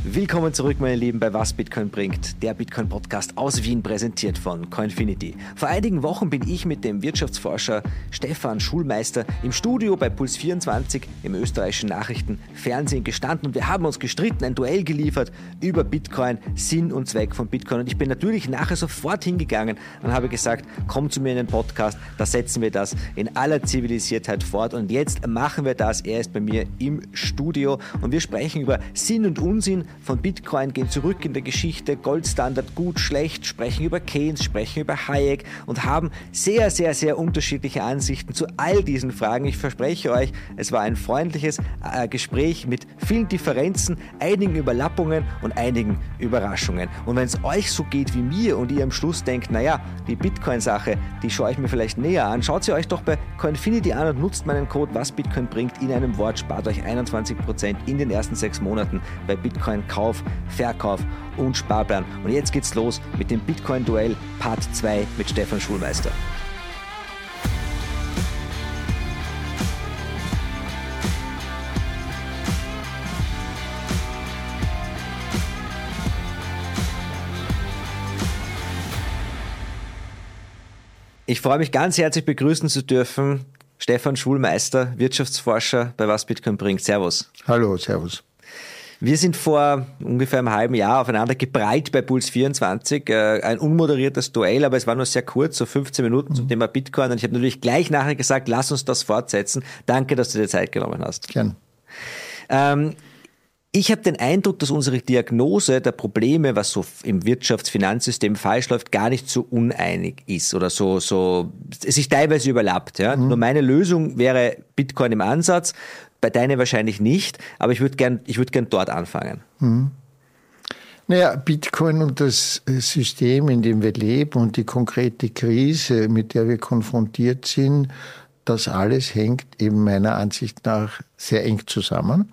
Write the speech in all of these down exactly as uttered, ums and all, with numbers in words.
Willkommen zurück, meine Lieben, bei Was Bitcoin bringt, der Bitcoin-Podcast aus Wien, präsentiert von Coinfinity. Vor einigen Wochen bin ich mit dem Wirtschaftsforscher Stefan Schulmeister im Studio bei Puls vierundzwanzig im österreichischen Nachrichtenfernsehen gestanden und wir haben uns gestritten, ein Duell geliefert über Bitcoin, Sinn und Zweck von Bitcoin. Und ich bin natürlich nachher sofort hingegangen und habe gesagt, komm zu mir in den Podcast, da setzen wir das in aller Zivilisiertheit fort. Und jetzt machen wir das. Er ist bei mir im Studio und wir sprechen über Sinn und Unsinn von Bitcoin, gehen zurück in der Geschichte, Goldstandard, gut, schlecht, sprechen über Keynes, sprechen über Hayek und haben sehr, sehr, sehr unterschiedliche Ansichten zu all diesen Fragen. Ich verspreche euch, es war ein freundliches äh, Gespräch mit vielen Differenzen, einigen Überlappungen und einigen Überraschungen. Und wenn es euch so geht wie mir und ihr am Schluss denkt, naja, die Bitcoin-Sache, die schaue ich mir vielleicht näher an, schaut sie euch doch bei Coinfinity an und nutzt meinen Code, was Bitcoin bringt, in einem Wort, spart euch einundzwanzig Prozent in den ersten sechs Monaten bei Bitcoin Kauf, Verkauf und Sparplan. Und jetzt geht's los mit dem Bitcoin-Duell Part zwei mit Stefan Schulmeister. Ich freue mich ganz herzlich begrüßen zu dürfen Stefan Schulmeister, Wirtschaftsforscher bei Was Bitcoin bringt. Servus. Hallo, servus. Wir sind vor ungefähr einem halben Jahr aufeinander geprallt bei Puls vierundzwanzig. Äh, ein unmoderiertes Duell, aber es war nur sehr kurz, so fünfzehn Minuten zum Thema Bitcoin. Und ich habe natürlich gleich nachher gesagt, lass uns das fortsetzen. Danke, dass du dir Zeit genommen hast. Gern. Ähm, ich habe den Eindruck, dass unsere Diagnose der Probleme, was so im Wirtschafts-Finanzsystem falsch läuft, gar nicht so uneinig ist oder so, so es sich teilweise überlappt. Ja? Mhm. Nur meine Lösung wäre Bitcoin im Ansatz. Bei deiner wahrscheinlich nicht, aber ich würde gern, ich würde gern dort anfangen. Mhm. Naja, Bitcoin und das System, in dem wir leben und die konkrete Krise, mit der wir konfrontiert sind, das alles hängt eben meiner Ansicht nach sehr eng zusammen.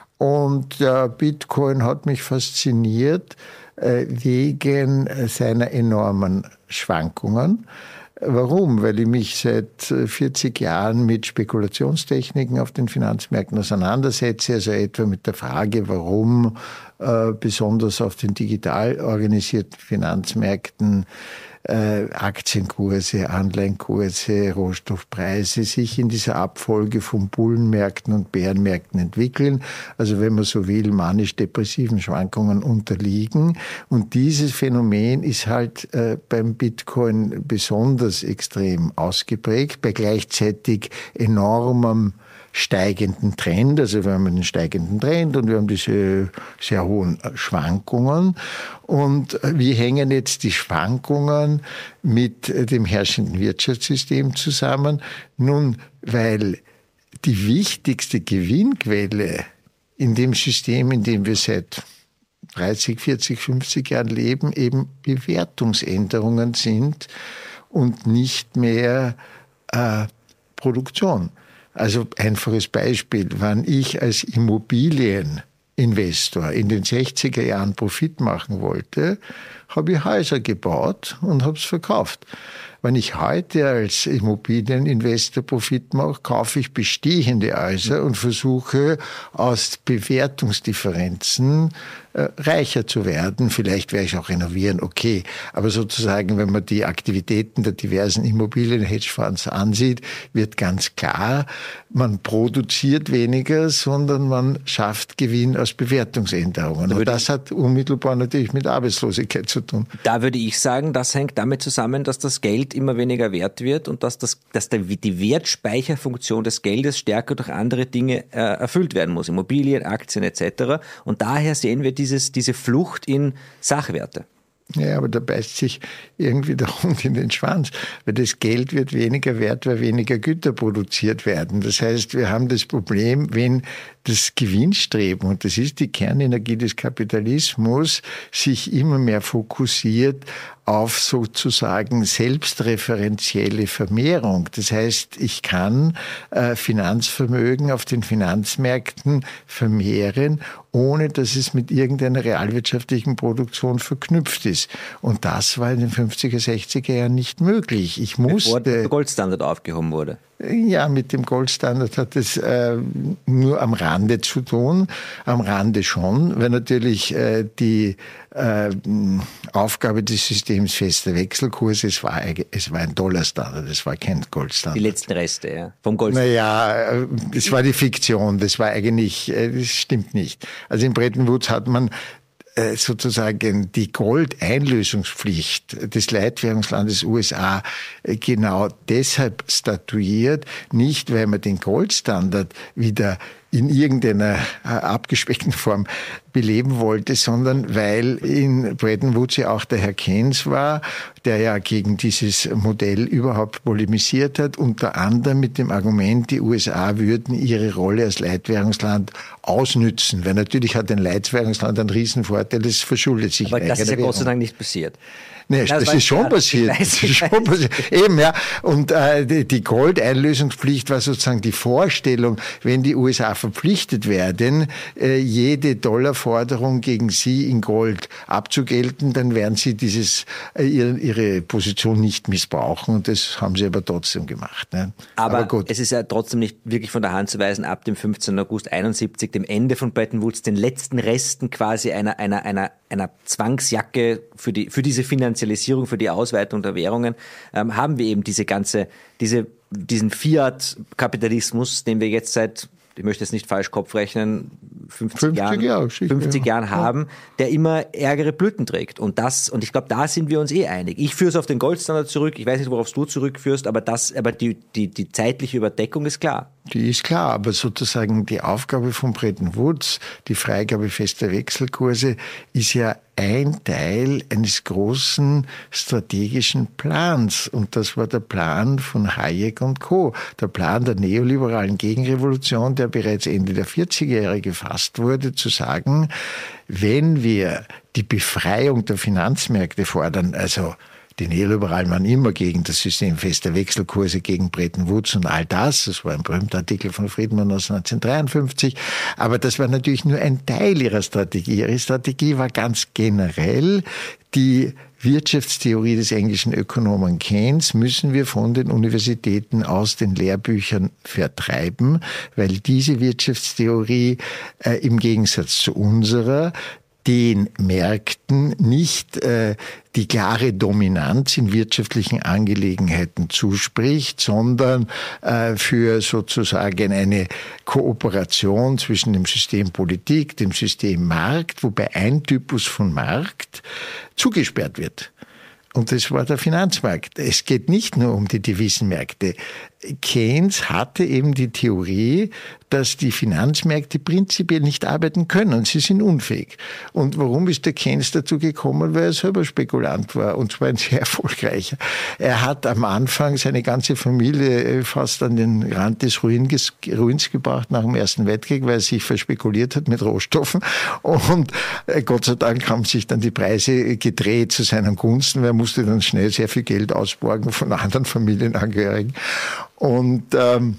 Und der Bitcoin hat mich fasziniert äh, wegen seiner enormen Schwankungen. Warum? Weil ich mich seit vierzig Jahren mit Spekulationstechniken auf den Finanzmärkten auseinandersetze, also etwa mit der Frage, warum äh, besonders auf den digital organisierten Finanzmärkten äh, Aktienkurse, Anleihenkurse, Rohstoffpreise sich in dieser Abfolge von Bullenmärkten und Bärenmärkten entwickeln. Also wenn man so will, manisch-depressiven Schwankungen unterliegen. Und dieses Phänomen ist halt äh, beim Bitcoin besonders extrem ausgeprägt, bei gleichzeitig enormem steigenden Trend. Also wir haben einen steigenden Trend und wir haben diese sehr hohen Schwankungen. Und wie hängen jetzt die Schwankungen mit dem herrschenden Wirtschaftssystem zusammen? Nun, weil die wichtigste Gewinnquelle in dem System, in dem wir seit dreißig, vierzig, fünfzig Jahren leben, eben Bewertungsänderungen sind und nicht mehr äh, Produktion. Also einfaches Beispiel, wenn ich als Immobilieninvestor in den sechziger Jahren Profit machen wollte, habe ich Häuser gebaut und habe es verkauft. Wenn ich heute als Immobilieninvestor Profit mache, kaufe ich bestehende Häuser und versuche aus Bewertungsdifferenzen äh, reicher zu werden. Vielleicht werde ich auch renovieren, okay. Aber sozusagen, wenn man die Aktivitäten der diversen Immobilien-Hedgefonds ansieht, wird ganz klar, man produziert weniger, sondern man schafft Gewinn aus Bewertungsänderungen. Und das hat unmittelbar natürlich mit Arbeitslosigkeit zu tun. Da würde ich sagen, das hängt damit zusammen, dass das Geld immer weniger wert wird und dass, das, dass der, die Wertspeicherfunktion des Geldes stärker durch andere Dinge äh, erfüllt werden muss. Immobilien, Aktien et cetera. Und daher sehen wir dieses, diese Flucht in Sachwerte. Ja, aber da beißt sich irgendwie der Hund in den Schwanz, weil das Geld wird weniger wert, weil weniger Güter produziert werden. Das heißt, wir haben das Problem, wenn das Gewinnstreben, und das ist die Kernenergie des Kapitalismus, sich immer mehr fokussiert auf sozusagen selbstreferenzielle Vermehrung. Das heißt, ich kann äh, Finanzvermögen auf den Finanzmärkten vermehren, ohne dass es mit irgendeiner realwirtschaftlichen Produktion verknüpft ist. Und das war in den fünfziger, sechziger Jahren nicht möglich. Ich musste, bevor der Goldstandard aufgehoben wurde. Ja, mit dem Goldstandard hat es äh, nur am Rande zu tun, am Rande schon, weil natürlich äh, die äh, Aufgabe des Systems fester Wechselkurse, es war, es war ein Dollarstandard, es war kein Goldstandard. Die letzten Reste, ja, vom Goldstandard. Naja, das war die Fiktion, das war eigentlich, das stimmt nicht. Also in Bretton Woods hat man sozusagen die Goldeinlösungspflicht des Leitwährungslandes U S A genau deshalb statuiert, nicht weil man den Goldstandard wieder in irgendeiner abgespeckten Form beleben wollte, sondern weil in Bretton Woods ja auch der Herr Keynes war, der ja gegen dieses Modell überhaupt polemisiert hat, unter anderem mit dem Argument, die U S A würden ihre Rolle als Leitwährungsland ausnützen, weil natürlich hat ein Leitwährungsland einen Riesenvorteil, das verschuldet sich. Aber das ist ja Gott sei Dank nicht passiert. Nee, das, das ist schon passiert. Weiß, das ist schon passiert. Eben, ja. Und äh, die, die Goldeinlösungspflicht war sozusagen die Vorstellung, wenn die U S A verpflichtet werden, äh, jede Dollarforderung gegen sie in Gold abzugelten, dann werden sie dieses äh, ihre, ihre Position nicht missbrauchen. Und das haben sie aber trotzdem gemacht. Ne? Aber, aber gut. Es ist ja trotzdem nicht wirklich von der Hand zu weisen, ab dem fünfzehnten August einundsiebzig, dem Ende von Bretton Woods, den letzten Resten quasi einer, einer, einer, einer Zwangsjacke für die, für diese Finanzierung, für die Ausweitung der Währungen, ähm, haben wir eben diese ganze, diese, diesen Fiat-Kapitalismus, den wir jetzt seit, ich möchte jetzt nicht falsch Kopf rechnen, fünfzig, fünfzig Jahren, Jahre, fünfzig ja. Jahren haben, der immer ärgere Blüten trägt. Und das, und ich glaube, da sind wir uns eh einig. Ich führe es auf den Goldstandard zurück. Ich weiß nicht, worauf du zurückführst, aber das, aber die, die, die zeitliche Überdeckung ist klar. Die ist klar, aber sozusagen die Aufgabe von Bretton Woods, die Freigabe fester Wechselkurse, ist ja ein Teil eines großen strategischen Plans. Und das war der Plan von Hayek und Co. Der Plan der neoliberalen Gegenrevolution, der bereits Ende der vierziger Jahre gefasst wurde, zu sagen, wenn wir die Befreiung der Finanzmärkte fordern, also die Neoliberalen waren immer gegen das System fester Wechselkurse, gegen Bretton Woods und all das. Das war ein berühmter Artikel von Friedman aus neunzehnhundertdreiundfünfzig. Aber das war natürlich nur ein Teil ihrer Strategie. Ihre Strategie war ganz generell die Wirtschaftstheorie des englischen Ökonomen Keynes müssen wir von den Universitäten aus den Lehrbüchern vertreiben, weil diese Wirtschaftstheorie äh, im Gegensatz zu unserer den Märkten nicht äh, die klare Dominanz in wirtschaftlichen Angelegenheiten zuspricht, sondern äh, für sozusagen eine Kooperation zwischen dem System Politik, dem System Markt, wobei ein Typus von Markt zugesperrt wird. Und das war der Finanzmarkt. Es geht nicht nur um die Devisenmärkte. Keynes hatte eben die Theorie, dass die Finanzmärkte prinzipiell nicht arbeiten können. Sie sind unfähig. Und warum ist der Keynes dazu gekommen? Weil er selber Spekulant war, und zwar ein sehr erfolgreicher. Er hat am Anfang seine ganze Familie fast an den Rand des Ruins, Ruins gebracht nach dem Ersten Weltkrieg, weil er sich verspekuliert hat mit Rohstoffen. Und Gott sei Dank haben sich dann die Preise gedreht zu seinen Gunsten, weil er musste dann schnell sehr viel Geld ausborgen von anderen Familienangehörigen. Und ähm,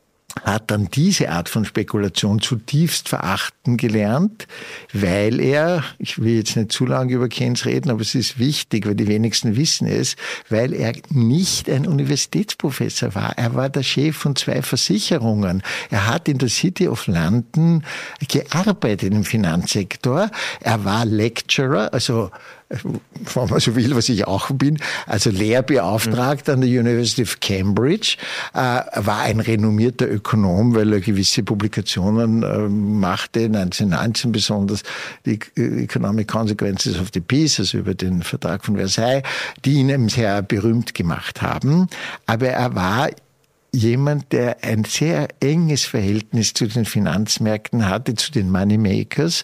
hat dann diese Art von Spekulation zutiefst verachten gelernt, weil er, ich will jetzt nicht zu lange über Keynes reden, aber es ist wichtig, weil die wenigsten wissen es, weil er nicht ein Universitätsprofessor war. Er war der Chef von zwei Versicherungen. Er hat in der City of London gearbeitet im Finanzsektor. Er war Lecturer, also wenn man so will, was ich auch bin, also Lehrbeauftragter an der University of Cambridge, äh, war ein renommierter Ökonom, weil er gewisse Publikationen äh, machte, neunzehnhundertneunzehn besonders, die Economic Consequences of the Peace, also über den Vertrag von Versailles, die ihn sehr berühmt gemacht haben. Aber er war jemand, der ein sehr enges Verhältnis zu den Finanzmärkten hatte, zu den Moneymakers.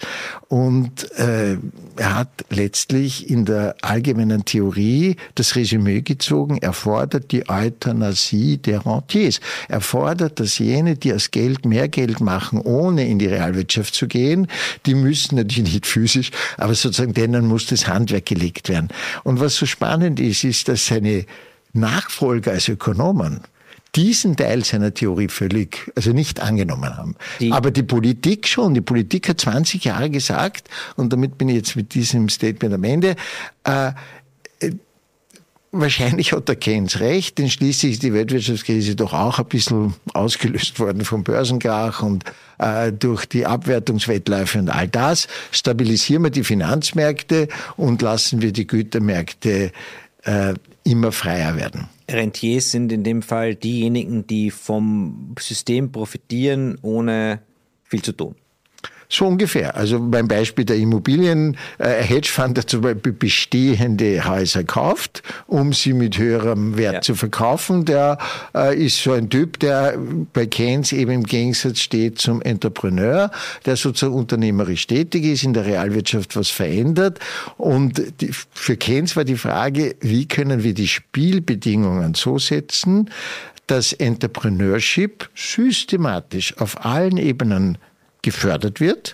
Und äh, er hat letztlich in der allgemeinen Theorie das Resümee gezogen, er fordert die Euthanasie der Rentiers. Er fordert, dass jene, die aus Geld mehr Geld machen, ohne in die Realwirtschaft zu gehen, die müssen natürlich nicht physisch, aber sozusagen denen muss das Handwerk gelegt werden. Und was so spannend ist, ist, dass seine Nachfolger als Ökonomen diesen Teil seiner Theorie völlig, also nicht angenommen haben. Die Aber die Politik schon. Die Politik hat zwanzig Jahre gesagt, und damit bin ich jetzt mit diesem Statement am Ende, äh, äh, wahrscheinlich hat der Keynes recht, denn schließlich ist die Weltwirtschaftskrise doch auch ein bisschen ausgelöst worden vom Börsenkrach und äh, durch die Abwertungswettläufe und all das. Stabilisieren wir die Finanzmärkte und lassen wir die Gütermärkte äh, immer freier werden. Rentiers sind in dem Fall diejenigen, die vom System profitieren, ohne viel zu tun. So ungefähr. Also beim Beispiel der Immobilien, äh, Hedgefonds, der zum Beispiel bestehende Häuser kauft, um sie mit höherem Wert ja. zu verkaufen, der äh, ist so ein Typ, der bei Keynes eben im Gegensatz steht zum Entrepreneur, der sozusagen unternehmerisch tätig ist, in der Realwirtschaft was verändert. Und die, für Keynes war die Frage, wie können wir die Spielbedingungen so setzen, dass Entrepreneurship systematisch auf allen Ebenen gefördert wird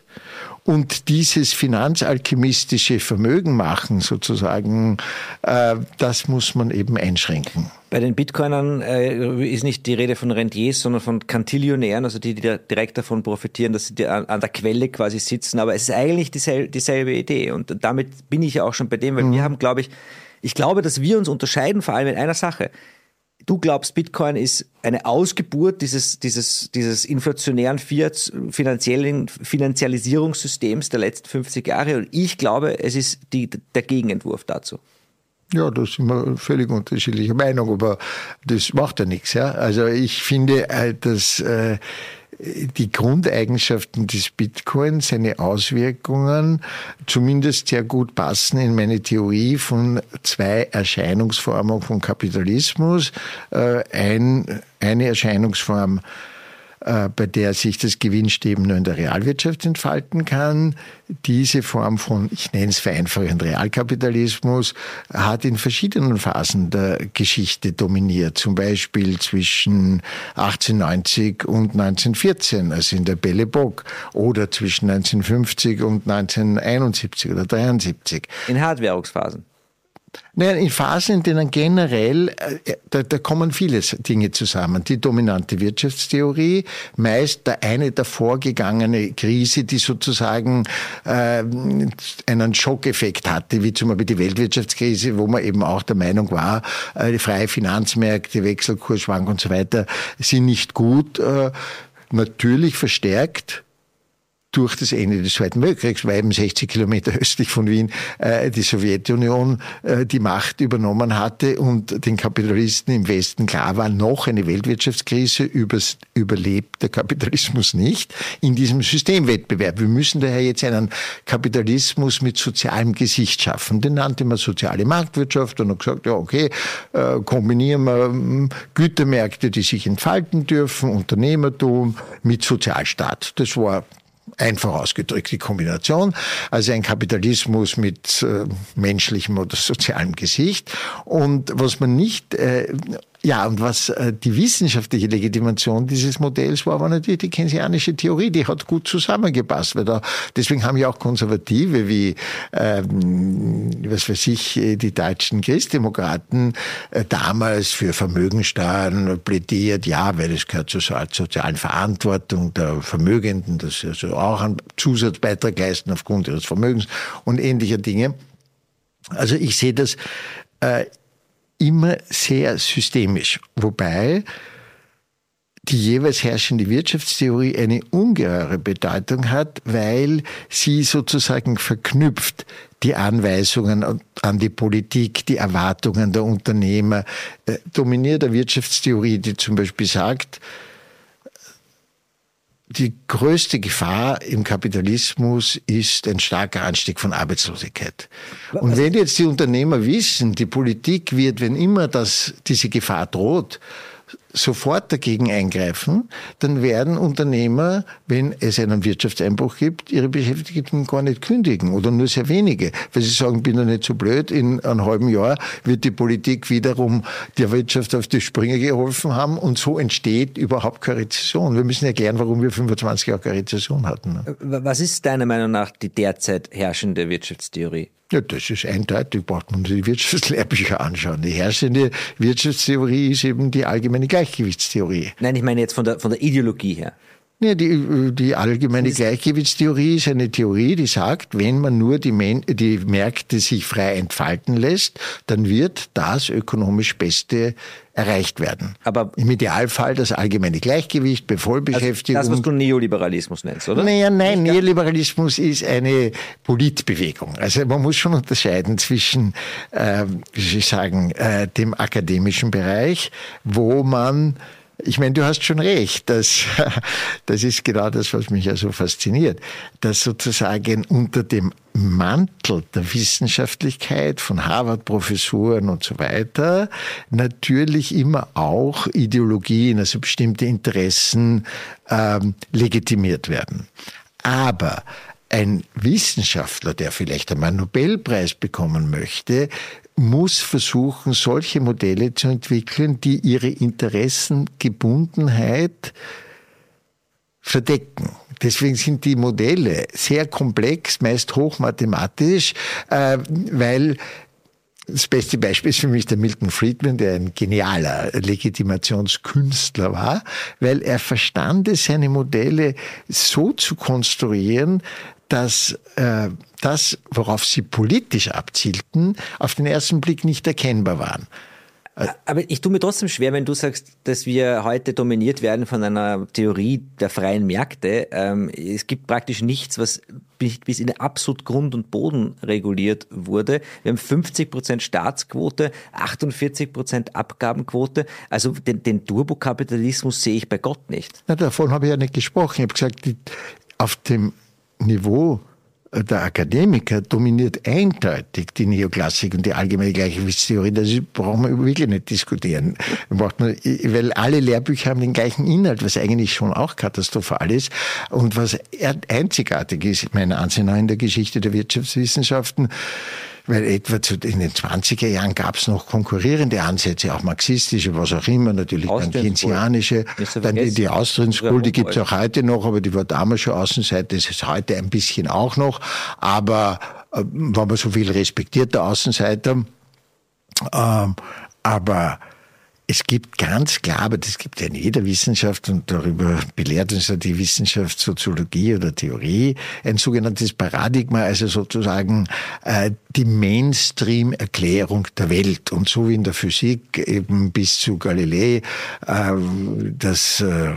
und dieses finanzalchemistische Vermögen machen sozusagen, äh, das muss man eben einschränken. Bei den Bitcoinern äh, ist nicht die Rede von Rentiers, sondern von Kantillionären, also die, die direkt davon profitieren, dass sie an, an der Quelle quasi sitzen, aber es ist eigentlich dieselbe, dieselbe Idee und damit bin ich ja auch schon bei dem, weil mhm. wir haben, glaube ich, ich glaube, dass wir uns unterscheiden, vor allem in einer Sache. Du glaubst, Bitcoin ist eine Ausgeburt dieses, dieses, dieses inflationären Fiat, finanziellen Finanzialisierungssystems der letzten fünfzig Jahre. Und ich glaube, es ist die, der Gegenentwurf dazu. Ja, da sind wir völlig unterschiedlicher Meinung, aber das macht ja nichts. Ja? Also ich finde, dass äh, die Grundeigenschaften des Bitcoin, seine Auswirkungen zumindest sehr gut passen in meine Theorie von zwei Erscheinungsformen von Kapitalismus. Ein, eine Erscheinungsform, bei der sich das Gewinnstreben nur in der Realwirtschaft entfalten kann. Diese Form von, ich nenne es vereinfachend Realkapitalismus, hat in verschiedenen Phasen der Geschichte dominiert. Zum Beispiel zwischen achtzehnhundertneunzig und neunzehnhundertvierzehn, also in der Belle Époque, oder zwischen neunzehnhundertfünfzig und neunzehnhunderteinundsiebzig oder dreiundsiebzig. In Hartwährungsphasen. Naja, in Phasen, in denen generell, da, da kommen viele Dinge zusammen. Die dominante Wirtschaftstheorie, meist der eine davor gegangene Krise, die sozusagen äh, einen Schockeffekt hatte, wie zum Beispiel die Weltwirtschaftskrise, wo man eben auch der Meinung war, äh, die freie Finanzmärkte, Wechselkursschwankungen und so weiter sind nicht gut, äh, natürlich verstärkt durch das Ende des Zweiten Weltkriegs, weil eben sechzig Kilometer östlich von Wien äh, die Sowjetunion äh, die Macht übernommen hatte und den Kapitalisten im Westen klar war, noch eine Weltwirtschaftskrise übers, überlebt der Kapitalismus nicht in diesem Systemwettbewerb. Wir müssen daher jetzt einen Kapitalismus mit sozialem Gesicht schaffen. Den nannte man soziale Marktwirtschaft und hat gesagt, ja okay, äh, kombinieren wir ähm, Gütermärkte, die sich entfalten dürfen, Unternehmertum mit Sozialstaat. Das war einfach ausgedrückt die Kombination, also ein Kapitalismus mit äh, menschlichem oder sozialem Gesicht. Und was man nicht, äh, ja, und was äh, die wissenschaftliche Legitimation dieses Modells war, war natürlich die keynesianische Theorie, die hat gut zusammengepasst, weil da, deswegen haben ja auch Konservative wie, ähm, was weiß ich, die deutschen Christdemokraten äh, damals für Vermögensteuern plädiert, ja, weil es gehört zur sozialen Verantwortung der Vermögenden, dass sie also auch einen Zusatzbeitrag leisten aufgrund ihres Vermögens und ähnlicher Dinge. Also ich sehe das äh, immer sehr systemisch, wobei die jeweils herrschende Wirtschaftstheorie eine ungeheure Bedeutung hat, weil sie sozusagen verknüpft die Anweisungen an die Politik, die Erwartungen der Unternehmer, äh, dominiert eine Wirtschaftstheorie, die zum Beispiel sagt, die größte Gefahr im Kapitalismus ist ein starker Anstieg von Arbeitslosigkeit. Und wenn jetzt die Unternehmer wissen, die Politik wird, wenn immer das, diese Gefahr droht, sofort dagegen eingreifen, dann werden Unternehmer, wenn es einen Wirtschaftseinbruch gibt, ihre Beschäftigten gar nicht kündigen oder nur sehr wenige. Weil sie sagen, bin doch nicht so blöd, in einem halben Jahr wird die Politik wiederum der Wirtschaft auf die Sprünge geholfen haben und so entsteht überhaupt keine Rezession. Wir müssen erklären, warum wir fünfundzwanzig Jahre keine Rezession hatten. Was ist deiner Meinung nach die derzeit herrschende Wirtschaftstheorie? Ja, das ist eindeutig, braucht man die Wirtschaftslehrbücher anschauen. Die herrschende Wirtschaftstheorie ist eben die allgemeine Gleichgewichtstheorie. Nein, ich meine jetzt von der, von der Ideologie her. Ja, die, die allgemeine Gleichgewichtstheorie ist eine Theorie, die sagt, wenn man nur die, Men- die Märkte sich frei entfalten lässt, dann wird das ökonomisch Beste erreicht werden. Aber im Idealfall das allgemeine Gleichgewicht bei Vollbeschäftigung. Also das, was du Neoliberalismus nennst, oder? Naja, nein, Neoliberalismus ist eine Politbewegung. Also man muss schon unterscheiden zwischen, äh, wie soll ich sagen, äh, dem akademischen Bereich, wo man Ich meine, du hast schon recht, das, das ist genau das, was mich ja so fasziniert, dass sozusagen unter dem Mantel der Wissenschaftlichkeit von Harvard-Professoren und so weiter natürlich immer auch Ideologien, also bestimmte Interessen ähm, legitimiert werden. Aber ein Wissenschaftler, der vielleicht einmal einen Nobelpreis bekommen möchte, muss versuchen, solche Modelle zu entwickeln, die ihre Interessengebundenheit verdecken. Deswegen sind die Modelle sehr komplex, meist hochmathematisch, äh, weil das beste Beispiel ist für mich der Milton Friedman, der ein genialer Legitimationskünstler war, weil er verstand es, seine Modelle so zu konstruieren, dass äh, das, worauf sie politisch abzielten, auf den ersten Blick nicht erkennbar waren. Aber ich tue mir trotzdem schwer, wenn du sagst, dass wir heute dominiert werden von einer Theorie der freien Märkte. Ähm, es gibt praktisch nichts, was bis in absolut Grund und Boden reguliert wurde. Wir haben fünfzig Prozent Staatsquote, achtundvierzig Prozent Abgabenquote. Also den, den Turbokapitalismus sehe ich bei Gott nicht. Na, davon habe ich ja nicht gesprochen. Ich habe gesagt, die, auf dem Niveau der Akademiker dominiert eindeutig die Neoklassik und die allgemeine Gleichgewichtstheorie. Das brauchen wir wirklich nicht diskutieren. Weil alle Lehrbücher haben den gleichen Inhalt, was eigentlich schon auch katastrophal ist. Und was einzigartig ist, meiner Ansicht nach, in der Geschichte der Wirtschaftswissenschaften, weil etwa in den zwanziger Jahren gab es noch konkurrierende Ansätze, auch marxistische, was auch immer, natürlich dann keynesianische, dann die, die Austrian School, die gibt es auch heute noch, aber die war damals schon Außenseite, das ist heute ein bisschen auch noch, aber äh, wenn man so viel respektiert, der Außenseiter, ähm, aber es gibt ganz klar, aber das gibt ja in jeder Wissenschaft und darüber belehrt uns ja die Wissenschaft Soziologie oder Theorie, ein sogenanntes Paradigma, also sozusagen äh, die Mainstream-Erklärung der Welt. Und so wie in der Physik eben bis zu Galilei äh, das äh,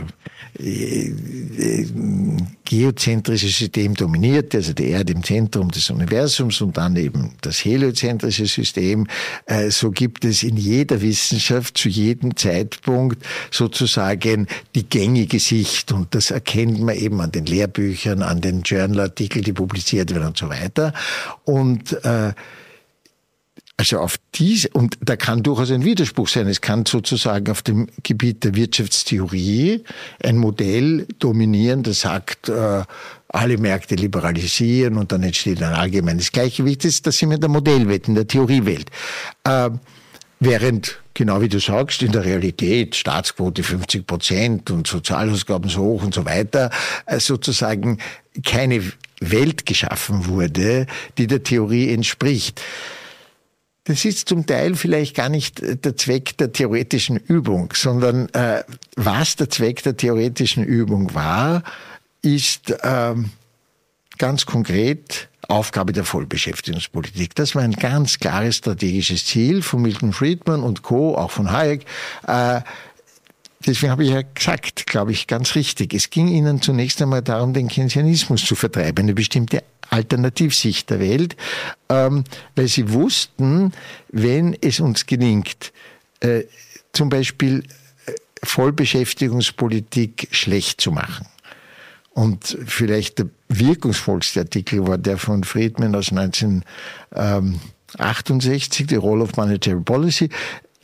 geozentrische System dominiert, also die Erde im Zentrum des Universums und dann eben das heliozentrische System, äh, so gibt es in jeder Wissenschaft zu jedem Zeitpunkt sozusagen die gängige Sicht und das erkennt man eben an den Lehrbüchern, an den Journalartikeln, die publiziert werden und so weiter. Und äh, also auf diese, und da kann durchaus ein Widerspruch sein. Es kann sozusagen auf dem Gebiet der Wirtschaftstheorie ein Modell dominieren, das sagt, äh, alle Märkte liberalisieren und dann entsteht ein allgemeines Gleichgewicht. Das, das sind wir in der Modellwelt, in der Theoriewelt. Äh, während, genau wie du sagst, in der Realität Staatsquote fünfzig Prozent und Sozialausgaben so hoch und so weiter, äh, sozusagen keine Welt geschaffen wurde, die der Theorie entspricht. Das ist zum Teil vielleicht gar nicht der Zweck der theoretischen Übung, sondern äh, was der Zweck der theoretischen Übung war, ist ähm, ganz konkret Aufgabe der Vollbeschäftigungspolitik. Das war ein ganz klares strategisches Ziel von Milton Friedman und Co., auch von Hayek. Äh, Deswegen habe ich ja gesagt, glaube ich, ganz richtig. Es ging ihnen zunächst einmal darum, den Keynesianismus zu vertreiben, eine bestimmte Alternativsicht der Welt, ähm, weil sie wussten, wenn es uns gelingt, äh, zum Beispiel äh, Vollbeschäftigungspolitik schlecht zu machen. Und vielleicht der wirkungsvollste Artikel war der von Friedman aus neunzehnhundertachtundsechzig, The Role of Monetary Policy.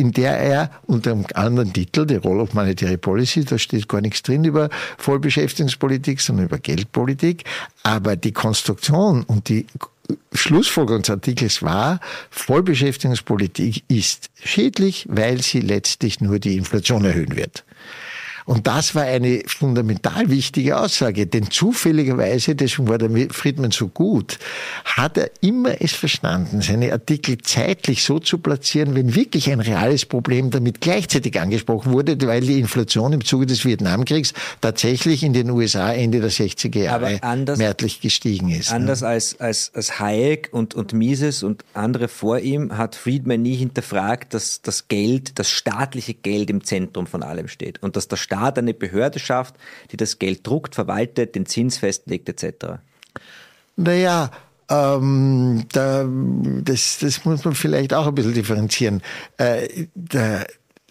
in der er unter einem anderen Titel, die Role of Monetary Policy, da steht gar nichts drin über Vollbeschäftigungspolitik, sondern über Geldpolitik. Aber die Konstruktion und die Schlussfolgerung des Artikels war, Vollbeschäftigungspolitik ist schädlich, weil sie letztlich nur die Inflation erhöhen wird. Und das war eine fundamental wichtige Aussage, denn zufälligerweise, deswegen war der Friedman so gut, hat er immer es verstanden, seine Artikel zeitlich so zu platzieren, wenn wirklich ein reales Problem damit gleichzeitig angesprochen wurde, weil die Inflation im Zuge des Vietnamkriegs tatsächlich in den U S A Ende der sechziger Jahre anders, merklich gestiegen ist. Anders ja. als, als, als Hayek und, und Mises und andere vor ihm hat Friedman nie hinterfragt, dass das Geld, das staatliche Geld im Zentrum von allem steht und dass der Staat eine Behörde schafft, die das Geld druckt, verwaltet, den Zins festlegt et cetera. Naja, ähm, da, das, das muss man vielleicht auch ein bisschen differenzieren. Äh, der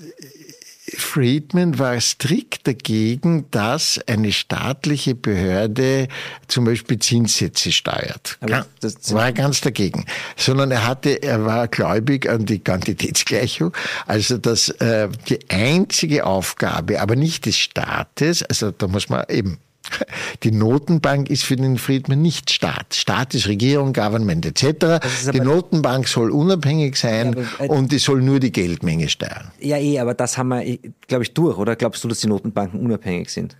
Friedman war strikt dagegen, dass eine staatliche Behörde zum Beispiel Zinssätze steuert. Aber das war er ganz dagegen. Sondern er hatte, er war gläubig an die Quantitätsgleichung. Also, dass äh, die einzige Aufgabe, aber nicht des Staates, also da muss man eben, die Notenbank ist für den Friedman nicht Staat. Staat ist Regierung, Government et cetera. Die Notenbank soll unabhängig sein ja, aber, äh, und die soll nur die Geldmenge steuern. Ja, eh, aber das haben wir, glaube ich, durch. Oder glaubst du, dass die Notenbanken unabhängig sind?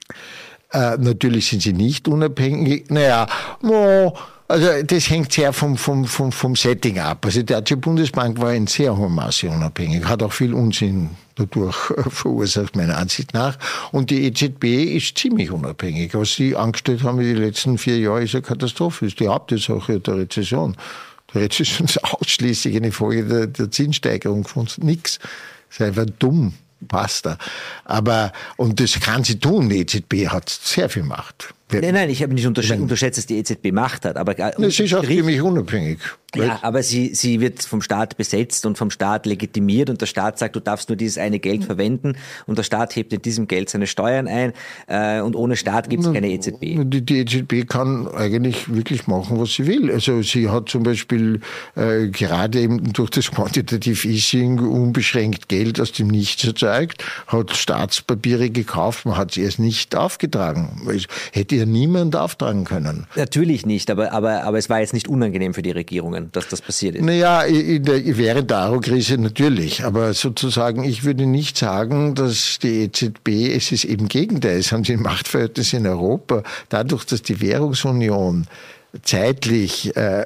Äh, natürlich sind sie nicht unabhängig. Naja, oh, also das hängt sehr vom, vom, vom, vom Setting ab. Also die Deutsche Bundesbank war in sehr hohem Maße unabhängig, hat auch viel Unsinn dadurch verursacht, meiner Ansicht nach. Und die E Z B ist ziemlich unabhängig. Was sie angestellt haben in den letzten vier Jahren, ist eine Katastrophe. Das ist die Hauptursache der Rezession. Die Rezession ist ausschließlich eine Folge der, der Zinssteigerung von nichts. Das ist einfach dumm. Basta. Aber, und das kann sie tun. Die E Z B hat sehr viel Macht. Nein, nein, ich habe nicht untersch- unterschätzt, dass die E Z B Macht hat. Aber sie ist auch ziemlich unabhängig. Ja, aber sie, sie wird vom Staat besetzt und vom Staat legitimiert und der Staat sagt, du darfst nur dieses eine Geld verwenden und der Staat hebt mit diesem Geld seine Steuern ein äh, und ohne Staat gibt es keine E Z B. Die, die E Z B kann eigentlich wirklich machen, was sie will. Also sie hat zum Beispiel äh, gerade eben durch das Quantitative Easing unbeschränkt Geld aus dem Nichts erzeugt, hat Staatspapiere gekauft, man hat sie erst nicht aufgetragen. Es hätte ja niemand auftragen können. Natürlich nicht, aber, aber, aber es war jetzt nicht unangenehm für die Regierungen, dass das passiert ist. Naja, in der, während der Euro-Krise natürlich. Aber sozusagen, ich würde nicht sagen, dass die E Z B, es ist eben Gegenteil, es haben sie Machtverhältnisse in Europa. Dadurch, dass die Währungsunion zeitlich äh,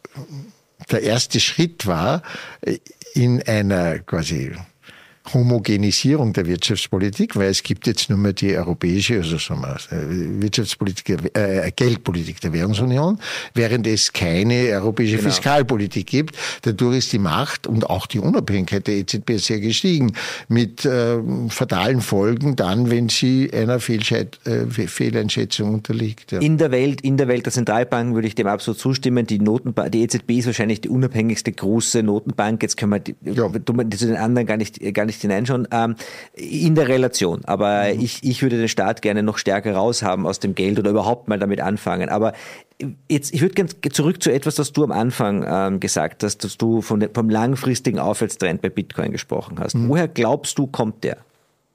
der erste Schritt war in einer quasi Homogenisierung der Wirtschaftspolitik, weil es gibt jetzt nur mehr die europäische, also sagen wir, Wirtschaftspolitik, äh, Geldpolitik der Währungsunion, während es keine europäische genau. Fiskalpolitik gibt. Dadurch ist die Macht und auch die Unabhängigkeit der E Z B sehr gestiegen, mit äh, fatalen Folgen dann, wenn sie einer Fehlscheit, äh, Fehleinschätzung unterliegt. Ja. In der Welt, in der Welt der Zentralbanken würde ich dem absolut zustimmen. Die Notenbank, die E Z B ist wahrscheinlich die unabhängigste große Notenbank. Jetzt können wir die, ja. zu den anderen gar nicht, gar nicht hineinschauen, ähm, in der Relation. Aber mhm. ich, ich würde den Staat gerne noch stärker raushaben aus dem Geld oder überhaupt mal damit anfangen. Aber jetzt, ich würde gerne zurück zu etwas, das du am Anfang ähm, gesagt hast, dass du von dem, vom langfristigen Aufwärtstrend bei Bitcoin gesprochen hast. Mhm. Woher glaubst du, kommt der?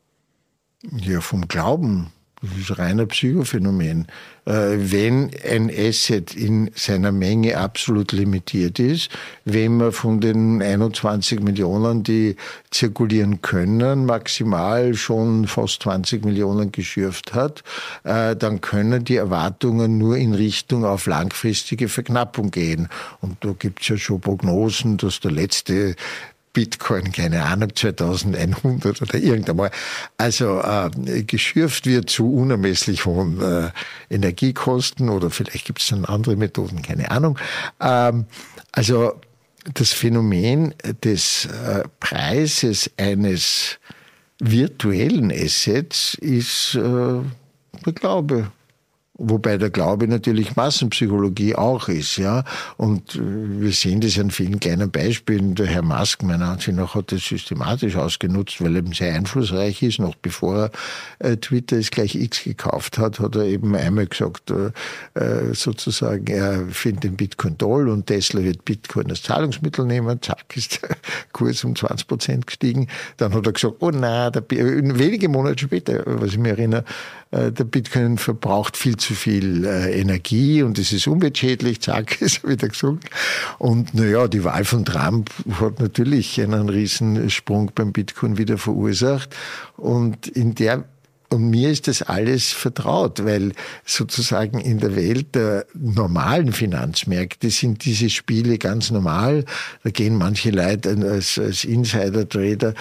Ja, vom Glauben. Das ist ein reiner Psychophänomen. Wenn ein Asset in seiner Menge absolut limitiert ist, wenn man von den einundzwanzig Millionen, die zirkulieren können, maximal schon fast zwanzig Millionen geschürft hat, dann können die Erwartungen nur in Richtung auf langfristige Verknappung gehen. Und da gibt es ja schon Prognosen, dass der letzte Bitcoin, keine Ahnung, zweitausendeinhundert oder irgendwann. Also äh, geschürft wird zu unermesslich hohen äh, Energiekosten oder vielleicht gibt es dann andere Methoden, keine Ahnung. Ähm, also das Phänomen des äh, Preises eines virtuellen Assets ist, äh, ich glaube, Wobei der Glaube natürlich Massenpsychologie auch ist, ja. Und wir sehen das an vielen kleinen Beispielen. Der Herr Musk, meiner Ansicht nach, hat das systematisch ausgenutzt, weil er eben sehr einflussreich ist. Noch bevor er äh, Twitter ist gleich X gekauft hat, hat er eben einmal gesagt, äh, sozusagen, er findet den Bitcoin toll und Tesla wird Bitcoin als Zahlungsmittel nehmen. Zack, ist der Kurs um zwanzig Prozent gestiegen. Dann hat er gesagt, oh nein, der, wenige Monate später, was ich mich erinnere, äh, der Bitcoin verbraucht viel zu viel äh, Energie und es ist umweltschädlich, zack, ist er wieder gesunken. Und naja, die Wahl von Trump hat natürlich einen Riesensprung beim Bitcoin wieder verursacht. Und in der Und mir ist das alles vertraut, weil sozusagen in der Welt der normalen Finanzmärkte sind diese Spiele ganz normal. Da gehen manche Leute als, als Insider-Trader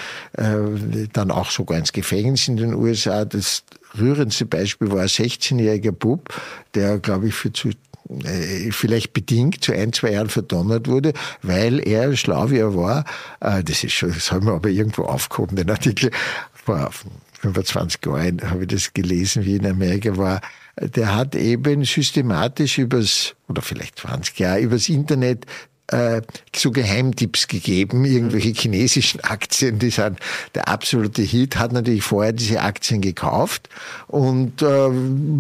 äh, dann auch sogar ins Gefängnis in den U S A. Das rührendste Beispiel war ein sechzehnjähriger Bub, der, glaube ich, für zu vielleicht bedingt zu ein, zwei Jahren verdonnert wurde, weil er, schlau wie er war, das ist schon, das haben wir aber irgendwo aufgehoben, den Artikel, vor fünfundzwanzig Jahren habe ich das gelesen, wie in Amerika war, der hat eben systematisch übers, oder vielleicht zwanzig Jahre, übers Internet äh, so Geheimtipps gegeben, irgendwelche chinesischen Aktien, die sind der absolute Hit, hat natürlich vorher diese Aktien gekauft und äh,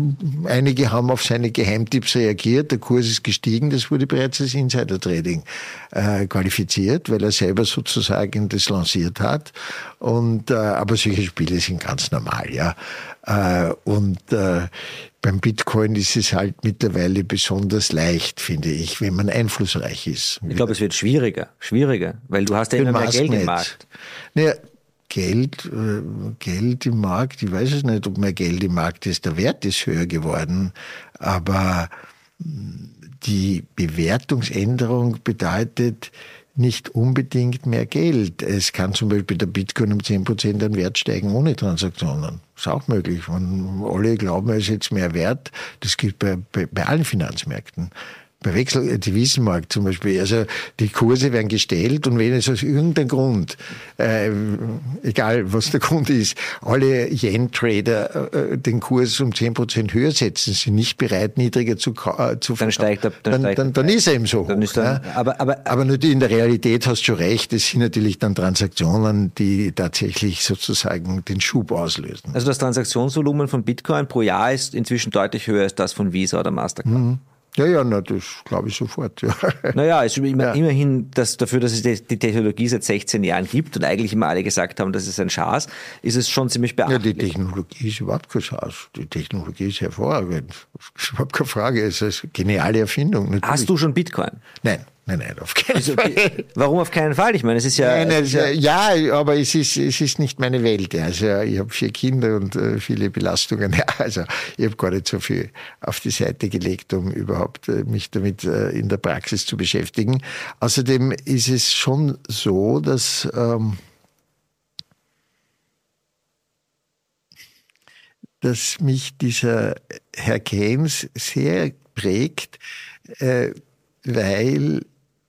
einige haben auf seine Geheimtipps reagiert, der Kurs ist gestiegen, das wurde bereits als Insider-Trading äh, qualifiziert, weil er selber sozusagen das lanciert hat. Und äh, aber solche Spiele sind ganz normal, ja. Äh, und äh, beim Bitcoin ist es halt mittlerweile besonders leicht, finde ich, wenn man einflussreich ist. Ich glaube, es wird schwieriger, schwieriger, weil du hast ja immer mehr Geld im Markt. Naja, Geld, äh, Geld im Markt, ich weiß es nicht, ob mehr Geld im Markt ist, der Wert ist höher geworden, aber die Bewertungsänderung bedeutet nicht unbedingt mehr Geld. Es kann zum Beispiel der Bitcoin um zehn Prozent an Wert steigen ohne Transaktionen. Das ist auch möglich. Wenn alle glauben, er ist jetzt mehr wert, das gilt bei, bei, bei allen Finanzmärkten. Bei Wechsel, Devisenmarkt zum Beispiel, also die Kurse werden gestellt und wenn es aus irgendeinem Grund, äh, egal was der Grund ist, alle Yen-Trader äh, den Kurs um zehn Prozent höher setzen, sind nicht bereit, niedriger zu, äh, zu dann steigt er, dann, dann, steigt dann, dann ist er eben so dann hoch. Ist dann, ja. aber, aber, aber natürlich in der Realität hast du schon recht, es sind natürlich dann Transaktionen, die tatsächlich sozusagen den Schub auslösen. Also das Transaktionsvolumen von Bitcoin pro Jahr ist inzwischen deutlich höher als das von Visa oder Mastercard. Mhm. Ja, ja, na, das glaube ich sofort. Ja. Naja, es ist immer, ja. immerhin das, dafür, dass es die, die Technologie seit sechzehn Jahren gibt und eigentlich immer alle gesagt haben, das ist ein Schatz, ist es schon ziemlich beachtlich. Ja, die Technologie ist überhaupt kein Schatz. Die Technologie ist hervorragend. Das ist überhaupt keine Frage. Es ist eine geniale Erfindung. Natürlich. Hast du schon Bitcoin? Nein. Nein, nein, auf keinen also, Fall. Warum auf keinen Fall? Ich meine, es ist ja... Nein, nein, es ist ja, ja, aber es ist, es ist nicht meine Welt. Also ich habe vier Kinder und äh, viele Belastungen. Ja, also ich habe gar nicht so viel auf die Seite gelegt, um überhaupt äh, mich damit äh, in der Praxis zu beschäftigen. Außerdem ist es schon so, dass... Ähm, dass mich dieser Herr Keynes sehr prägt, äh, weil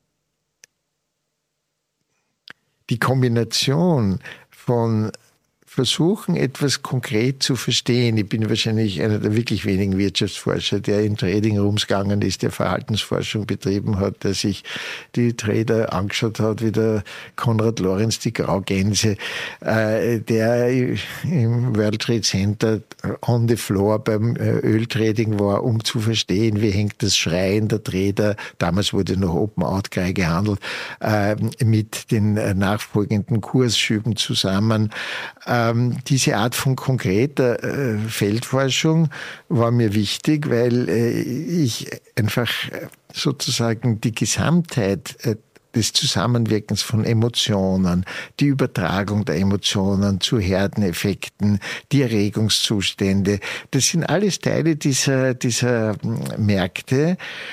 die Kombination von Versuchen, etwas konkret zu verstehen. Ich bin wahrscheinlich einer der wirklich wenigen Wirtschaftsforscher, der in Trading Rooms gegangen ist, der Verhaltensforschung betrieben hat, der sich die Trader angeschaut hat, wie der Konrad Lorenz, die Graugänse, äh, der im World Trade Center on the floor beim Öltrading war, um zu verstehen, wie hängt das Schreien der Trader, damals wurde noch Open Outcry gehandelt, äh, mit den nachfolgenden Kursschüben zusammen. Ähm, diese Art von konkreter äh, Feldforschung war mir wichtig, weil äh, ich einfach sozusagen die Gesamtheit äh, des Zusammenwirkens von Emotionen, die Übertragung der Emotionen zu Herdeneffekten, die Erregungszustände, das sind alles Teile dieser, dieser Märkte.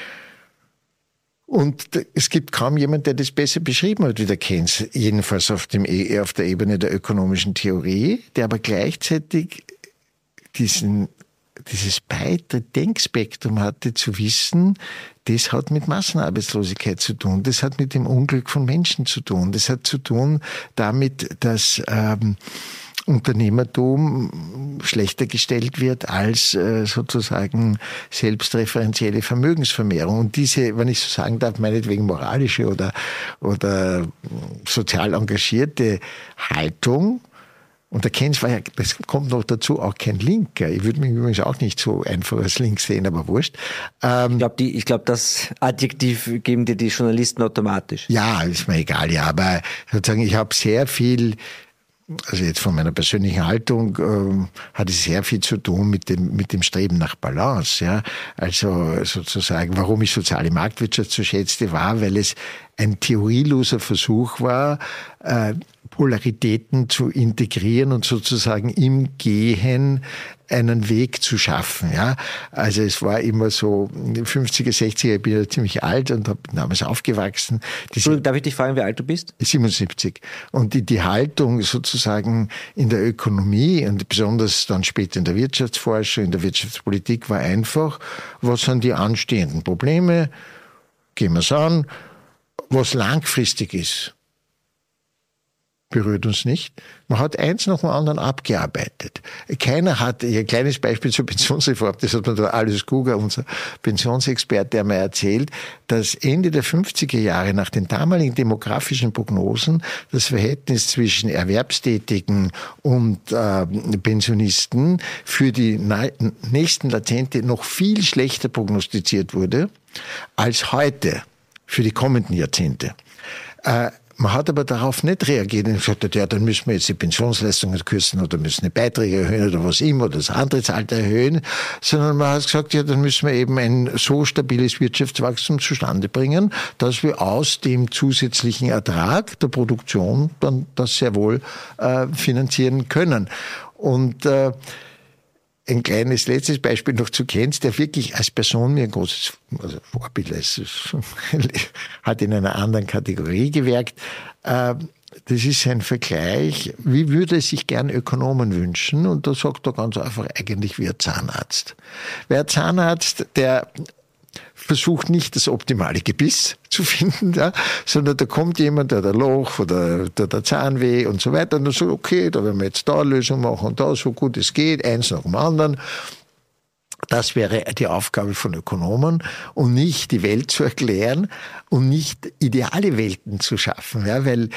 Und es gibt kaum jemand, der das besser beschrieben hat wie der Keynes, jedenfalls auf, dem, auf der Ebene der ökonomischen Theorie, der aber gleichzeitig diesen, dieses breite Denkspektrum hatte, zu wissen, das hat mit Massenarbeitslosigkeit zu tun, das hat mit dem Unglück von Menschen zu tun, das hat zu tun damit, dass ähm, Unternehmertum schlechter gestellt wird als äh, sozusagen selbstreferenzielle Vermögensvermehrung. Und diese, wenn ich so sagen darf, meinetwegen moralische oder, oder sozial engagierte Haltung, und der Keynes war ja, das kommt noch dazu, auch kein Linker. Ich würde mich übrigens auch nicht so einfach als links sehen, aber wurscht. Ähm, ich glaube, ich glaub, das Adjektiv geben dir die Journalisten automatisch. Ja, ist mir egal, ja. Aber sozusagen, ich habe sehr viel, also jetzt von meiner persönlichen Haltung, ähm, hat es sehr viel zu tun mit dem, mit dem Streben nach Balance, ja. Also sozusagen, warum ich soziale Marktwirtschaft so schätzte, war, weil es ein theorieloser Versuch war, äh, Polaritäten zu integrieren und sozusagen im Gehen einen Weg zu schaffen. Ja, also es war immer so, fünfziger, sechziger, ich bin ja ziemlich alt und habe damals aufgewachsen. Diese, darf ich dich fragen, wie alt du bist? siebenundsiebzig. Und die, die Haltung sozusagen in der Ökonomie und besonders dann später in der Wirtschaftsforschung, in der Wirtschaftspolitik war einfach, was sind die anstehenden Probleme? Gehen wir es an. Was langfristig ist, berührt uns nicht. Man hat eins nach dem anderen abgearbeitet. Keiner hat, ein kleines Beispiel zur Pensionsreform, das hat mir da Alois Guger, unser Pensionsexperte, einmal erzählt, dass Ende der fünfziger Jahre nach den damaligen demografischen Prognosen das Verhältnis zwischen Erwerbstätigen und äh, Pensionisten für die nächsten Jahrzehnte noch viel schlechter prognostiziert wurde als heute für die kommenden Jahrzehnte. Äh, Man hat aber darauf nicht reagiert und gesagt, ja, dann müssen wir jetzt die Pensionsleistungen kürzen oder müssen die Beiträge erhöhen oder was immer oder das Antrittsalter erhöhen, sondern man hat gesagt, ja, dann müssen wir eben ein so stabiles Wirtschaftswachstum zustande bringen, dass wir aus dem zusätzlichen Ertrag der Produktion dann das sehr wohl äh, finanzieren können. Und äh, ein kleines letztes Beispiel noch zu Keynes, der wirklich als Person mir ein großes also Vorbild ist, hat in einer anderen Kategorie gewirkt. Das ist ein Vergleich, wie würde es sich gern Ökonomen wünschen? Und da sagt er ganz einfach, eigentlich wie ein Zahnarzt. Weil ein Zahnarzt, der versucht nicht das optimale Gebiss zu finden, ja, sondern da kommt jemand, der hat ein Loch oder der, der Zahnweh und so weiter und dann sagt, okay, da werden wir jetzt da eine Lösung machen und da, so gut es geht, eins nach dem anderen. Das wäre die Aufgabe von Ökonomen und nicht die Welt zu erklären und nicht ideale Welten zu schaffen, ja, weil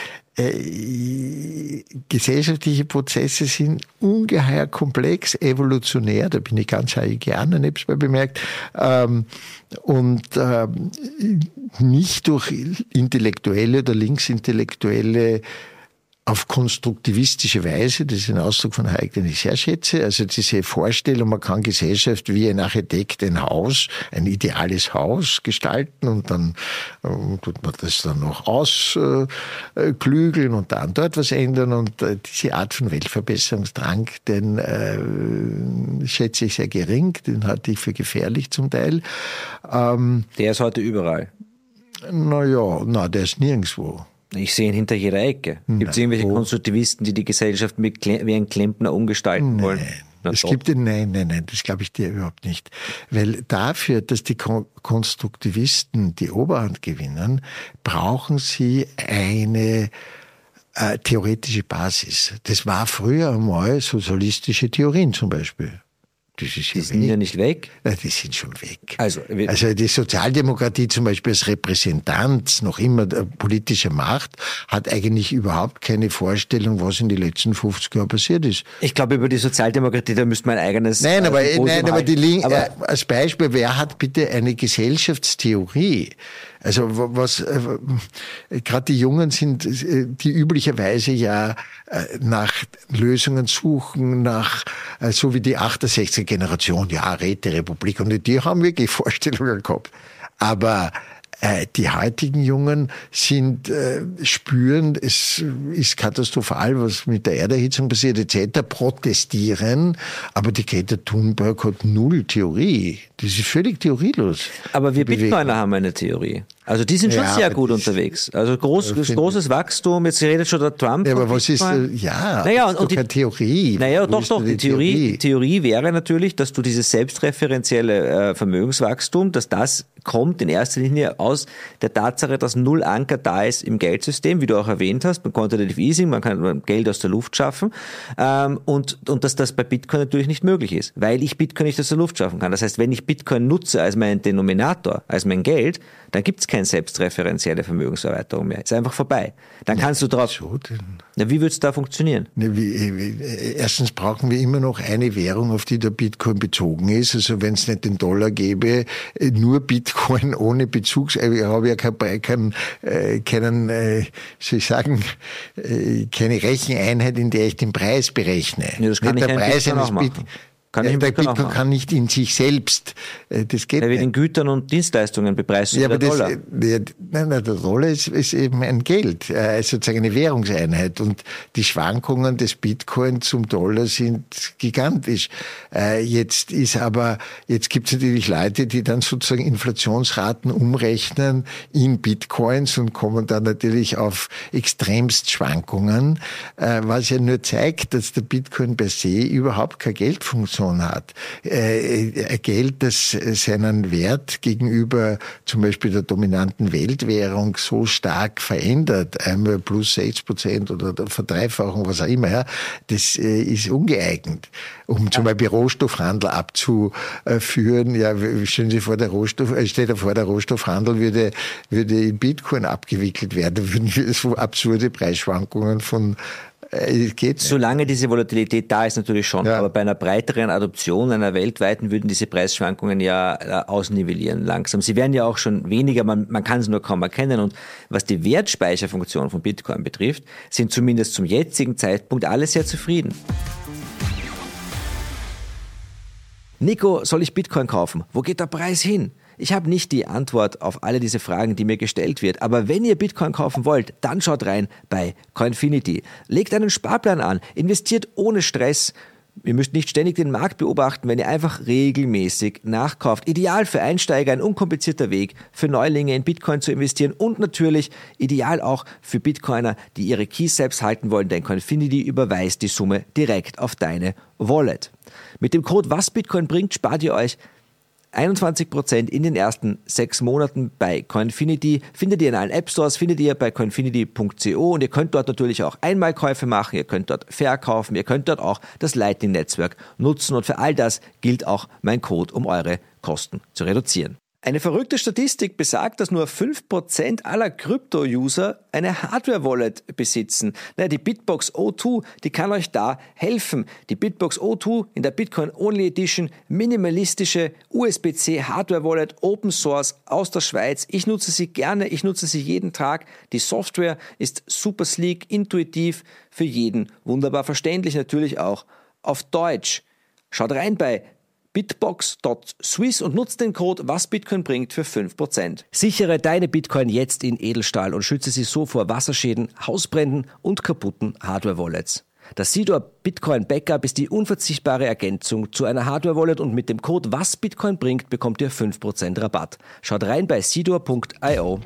äh, gesellschaftliche Prozesse sind ungeheuer komplex, evolutionär, da bin ich ganz Heigianer, nebstbei bemerkt, ähm, und äh, nicht durch intellektuelle oder linksintellektuelle auf konstruktivistische Weise, das ist ein Ausdruck von Hayek, den ich sehr schätze, also diese Vorstellung, man kann Gesellschaft wie ein Architekt ein Haus, ein ideales Haus gestalten und dann äh, tut man das dann noch ausklügeln äh, und dann dort was ändern und äh, diese Art von Weltverbesserungsdrang, den äh, schätze ich sehr gering, den halte ich für gefährlich zum Teil. Ähm, der ist heute überall. Naja, na, der ist nirgendwo. Ich sehe ihn hinter jeder Ecke. Gibt es irgendwelche oh. Konstruktivisten, die die Gesellschaft mit Kle- wie ein Klempner umgestalten nein. wollen? Na, es gibt, nein, nein, nein, das glaube ich dir überhaupt nicht. Weil dafür, dass die Kon- Konstruktivisten die Oberhand gewinnen, brauchen sie eine äh, theoretische Basis. Das war früher einmal sozialistische Theorien zum Beispiel. Das ist die sind ja nicht weg. Ja, die sind schon weg. Also, also die Sozialdemokratie zum Beispiel als Repräsentanz noch immer der politischer Macht hat eigentlich überhaupt keine Vorstellung, was in den letzten fünfzig Jahren passiert ist. Ich glaube, über die Sozialdemokratie, da müsste man ein eigenes... Nein, aber, äh, nein, aber die Link, aber äh, als Beispiel, wer hat bitte eine Gesellschaftstheorie? Also was äh, gerade die Jungen sind, äh, die üblicherweise ja äh, nach Lösungen suchen, nach äh, so wie die achtundsechziger Generation, ja, Räterepublik, und die haben wirklich Vorstellungen gehabt. Aber äh, die heutigen Jungen sind äh, spüren, es ist katastrophal, was mit der Erderhitzung passiert et cetera, protestieren, aber die Greta Thunberg hat null Theorie. Das ist völlig theorielos. Aber wir Bitcoiner haben eine Theorie. Also die sind schon ja, sehr gut unterwegs. Also groß, großes Wachstum, jetzt redet schon der Trump. Ja, aber was ist, ja, naja, das ist und, doch und die, keine Theorie. Naja, doch, doch, die, die Theorie, Theorie? die Theorie wäre natürlich, dass du dieses selbstreferenzielle äh, Vermögenswachstum, dass das kommt in erster Linie aus der Tatsache, dass null Anker da ist im Geldsystem, wie du auch erwähnt hast, beim Quantitative Easing, man kann Geld aus der Luft schaffen, ähm, und, und dass das bei Bitcoin natürlich nicht möglich ist, weil ich Bitcoin nicht aus der Luft schaffen kann. Das heißt, wenn ich Bitcoin nutze als mein Denominator, als mein Geld, dann gibt es keine selbstreferenzielle Vermögenserweiterung mehr. Ist einfach vorbei. Dann ja, kannst du drauf... So denn? Na, wie würde es da funktionieren? Ne, wie, wie, erstens brauchen wir immer noch eine Währung, auf die der Bitcoin bezogen ist. Also wenn es nicht den Dollar gäbe, nur Bitcoin ohne Bezugs... Ich habe ja keinen, keinen, äh, keinen äh, soll ich sagen, äh, keine Recheneinheit, in der ich den Preis berechne. Ja, das kann nicht ich der Preis eines machen. Bit- Kann ich ja, der Bitcoin kann nicht in sich selbst, das geht Weil wir nicht. in Gütern und Dienstleistungen bepreisen. Ja, aber der das, Dollar. der, nein, nein, der Dollar ist, ist eben ein Geld, äh, sozusagen eine Währungseinheit. Und die Schwankungen des Bitcoin zum Dollar sind gigantisch. Äh, jetzt ist aber, jetzt gibt es natürlich Leute, die dann sozusagen Inflationsraten umrechnen in Bitcoins und kommen dann natürlich auf extremst Schwankungen, äh, was ja nur zeigt, dass der Bitcoin per se überhaupt keine Geldfunktion hat. Äh, Geld, das seinen Wert gegenüber zum Beispiel der dominanten Weltwährung so stark verändert, einmal plus sechs Prozent oder der Verdreifachung, was auch immer, ja, das äh, ist ungeeignet. Um zum Beispiel Rohstoffhandel abzuführen, ja, stellen Sie vor, der Rohstoff, äh, steht vor, der Rohstoffhandel würde, würde in Bitcoin abgewickelt werden, da würden wir so absurde Preisschwankungen von Geht Solange diese Volatilität da ist, natürlich schon. Ja. Aber bei einer breiteren Adoption, einer weltweiten, würden diese Preisschwankungen ja äh, ausnivellieren langsam. Sie werden ja auch schon weniger, man, man kann es nur kaum erkennen. Und was die Wertspeicherfunktion von Bitcoin betrifft, sind zumindest zum jetzigen Zeitpunkt alle sehr zufrieden. Nico, soll ich Bitcoin kaufen? Wo geht der Preis hin? Ich habe nicht die Antwort auf alle diese Fragen, die mir gestellt wird. Aber wenn ihr Bitcoin kaufen wollt, dann schaut rein bei Coinfinity. Legt einen Sparplan an, investiert ohne Stress. Ihr müsst nicht ständig den Markt beobachten, wenn ihr einfach regelmäßig nachkauft. Ideal für Einsteiger, ein unkomplizierter Weg, für Neulinge in Bitcoin zu investieren und natürlich ideal auch für Bitcoiner, die ihre Keys selbst halten wollen, denn Coinfinity überweist die Summe direkt auf deine Wallet. Mit dem Code Was Bitcoin bringt, spart ihr euch einundzwanzig Prozent in den ersten sechs Monaten bei Coinfinity. Findet ihr in allen App Stores, findet ihr bei coinfinity punkt co und ihr könnt dort natürlich auch Einmalkäufe machen, ihr könnt dort verkaufen, ihr könnt dort auch das Lightning-Netzwerk nutzen und für all das gilt auch mein Code, um eure Kosten zu reduzieren. Eine verrückte Statistik besagt, dass nur fünf Prozent aller Krypto-User eine Hardware-Wallet besitzen. Naja, die Bitbox O zwei, die kann euch da helfen. Die Bitbox O zwei in der Bitcoin-Only Edition, minimalistische U S B C Hardware-Wallet, Open Source aus der Schweiz. Ich nutze sie gerne, ich nutze sie jeden Tag. Die Software ist super sleek, intuitiv, für jeden wunderbar verständlich, natürlich auch auf Deutsch. Schaut rein bei bitbox punkt swiss und nutzt den Code Was Bitcoin bringt für fünf Prozent. Sichere deine Bitcoin jetzt in Edelstahl und schütze sie so vor Wasserschäden, Hausbränden und kaputten Hardware-Wallets. Das Sidor Bitcoin Backup ist die unverzichtbare Ergänzung zu einer Hardware-Wallet und mit dem Code Was Bitcoin bringt bekommt ihr fünf Prozent Rabatt. Schaut rein bei sidor punkt io.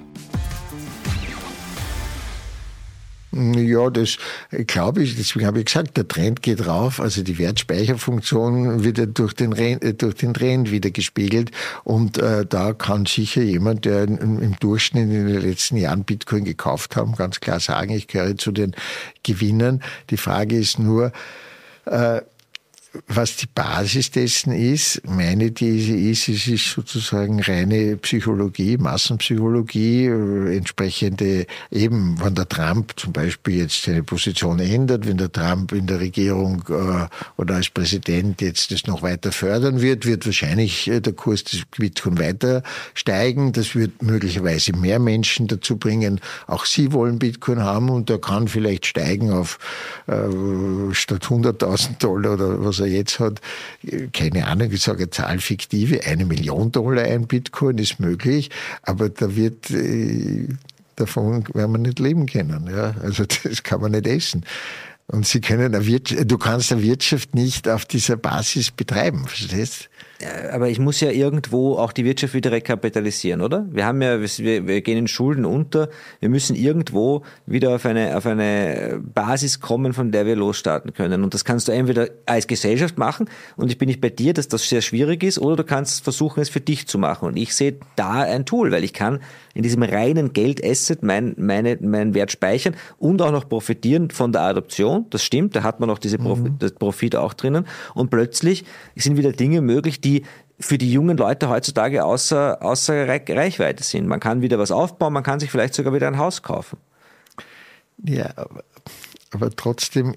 Ja, das glaube ich, deswegen habe ich gesagt, der Trend geht rauf, also die Wertspeicherfunktion wird ja durch den, durch den Trend wieder gespiegelt und äh, da kann sicher jemand, der im Durchschnitt in den letzten Jahren Bitcoin gekauft haben, ganz klar sagen, ich gehöre zu den Gewinnern. Die Frage ist nur, äh, was die Basis dessen ist. Meine These ist, es ist sozusagen reine Psychologie, Massenpsychologie, entsprechende eben, wenn der Trump zum Beispiel jetzt seine Position ändert, wenn der Trump in der Regierung äh, oder als Präsident jetzt das noch weiter fördern wird, wird wahrscheinlich äh, der Kurs des Bitcoin weiter steigen. Das wird möglicherweise mehr Menschen dazu bringen, auch sie wollen Bitcoin haben und der kann vielleicht steigen auf äh, statt hunderttausend Dollar oder was er jetzt hat, keine Ahnung, ich sage eine Zahl fiktive, eine Million Dollar ein Bitcoin ist möglich, aber da wird, äh, davon werden wir nicht leben können. Ja? Also das kann man nicht essen. Und sie können eine Wirtschaft, du kannst eine Wirtschaft nicht auf dieser Basis betreiben, verstehst du? Aber ich muss ja irgendwo auch die Wirtschaft wieder rekapitalisieren, oder? Wir haben ja, wir, wir gehen in Schulden unter. Wir müssen irgendwo wieder auf eine, auf eine Basis kommen, von der wir losstarten können. Und das kannst du entweder als Gesellschaft machen, und ich bin nicht bei dir, dass das sehr schwierig ist, oder du kannst versuchen, es für dich zu machen. Und ich sehe da ein Tool, weil ich kann in diesem reinen Geldasset mein, meine, meinen Wert speichern und auch noch profitieren von der Adoption. Das stimmt, da hat man noch diese Profit, mhm. das Profit auch drinnen. Und plötzlich sind wieder Dinge möglich, die für die jungen Leute heutzutage außer, außer Reichweite sind. Man kann wieder was aufbauen, man kann sich vielleicht sogar wieder ein Haus kaufen. Ja, aber, aber trotzdem,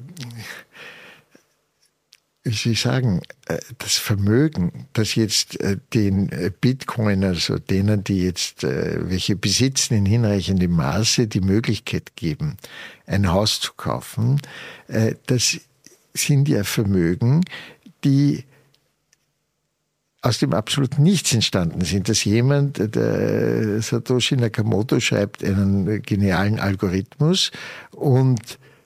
wie soll ich sagen, das Vermögen, das jetzt den Bitcoin, also denen, die jetzt welche besitzen in hinreichendem Maße, die Möglichkeit geben, ein Haus zu kaufen, das sind ja Vermögen, die aus dem absolut Nichts entstanden sind, dass jemand, der Satoshi Nakamoto schreibt einen genialen Algorithmus und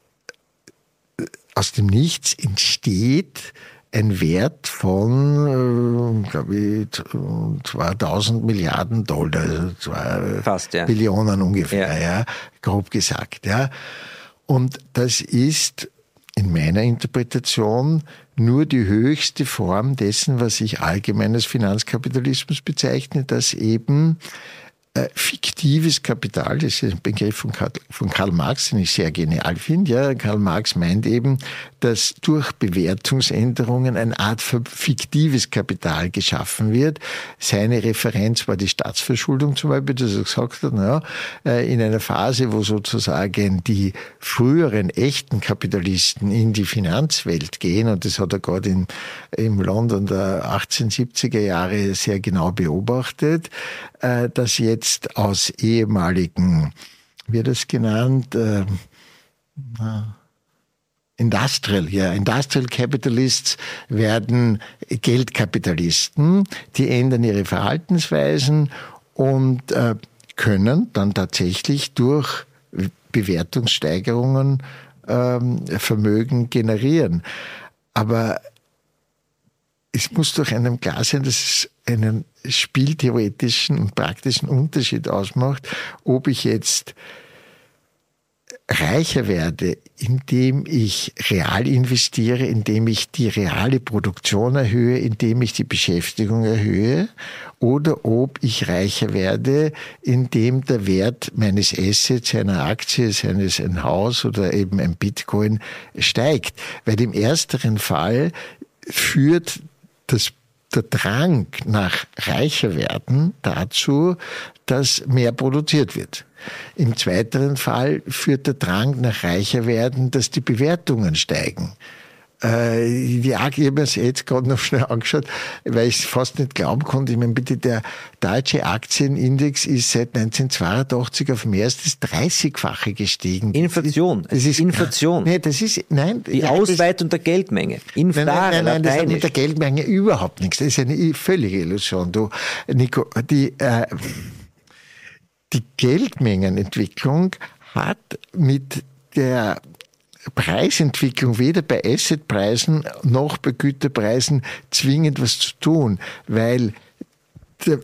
aus dem Nichts entsteht ein Wert von, äh, glaube ich, zweitausend Milliarden Dollar, also zwei Fast, ja. Billionen ungefähr, ja. ja, grob gesagt. Ja. Und das ist in meiner Interpretation nur die höchste Form dessen, was ich allgemein als Finanzkapitalismus bezeichne, dass eben äh, fiktives Kapital, das ist ein Begriff von Karl, von Karl Marx, den ich sehr genial finde. Ja, Karl Marx meint eben, dass durch Bewertungsänderungen eine Art fiktives Kapital geschaffen wird. Seine Referenz war die Staatsverschuldung zum Beispiel, dass er gesagt hat, naja, in einer Phase, wo sozusagen die früheren echten Kapitalisten in die Finanzwelt gehen, und das hat er gerade in, im London der achtzehnhundertsiebziger Jahre sehr genau beobachtet, dass jetzt aus ehemaligen, wie wird das genannt, äh, Industrial, ja, Industrial Capitalists werden Geldkapitalisten, die ändern ihre Verhaltensweisen und äh, können dann tatsächlich durch Bewertungssteigerungen ähm, Vermögen generieren. Aber es muss doch einem klar sein, dass es einen spieltheoretischen und praktischen Unterschied ausmacht, ob ich jetzt reicher werde, indem ich real investiere, indem ich die reale Produktion erhöhe, indem ich die Beschäftigung erhöhe, oder ob ich reicher werde, indem der Wert meines Assets, einer Aktie, seines ein Haus oder eben ein Bitcoin steigt. Weil im ersteren Fall führt das der Drang nach reicher werden dazu, dass mehr produziert wird. Im zweiten Fall führt der Drang nach reicher werden, dass die Bewertungen steigen. Äh, die Aktie, ich habe mir das jetzt gerade noch schnell angeschaut, weil ich es fast nicht glauben konnte. Ich meine, bitte, der deutsche Aktienindex ist seit neunzehnhundertzweiundachtzig auf mehr als das dreißigfache gestiegen. Inflation. Das ist Inflation. Nee, das ist, nein. Die ja, Ausweitung der Geldmenge. Inflare, nein, nein, nein, das hat Lateinisch. mit der Geldmenge überhaupt nichts. Das ist eine völlige Illusion. Du, Nico, die, äh, die Geldmengenentwicklung hat mit der Preisentwicklung weder bei Assetpreisen noch bei Güterpreisen zwingend was zu tun, weil der,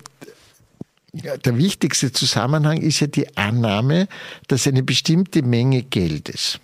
der wichtigste Zusammenhang ist ja die Annahme, dass eine bestimmte Menge Geldes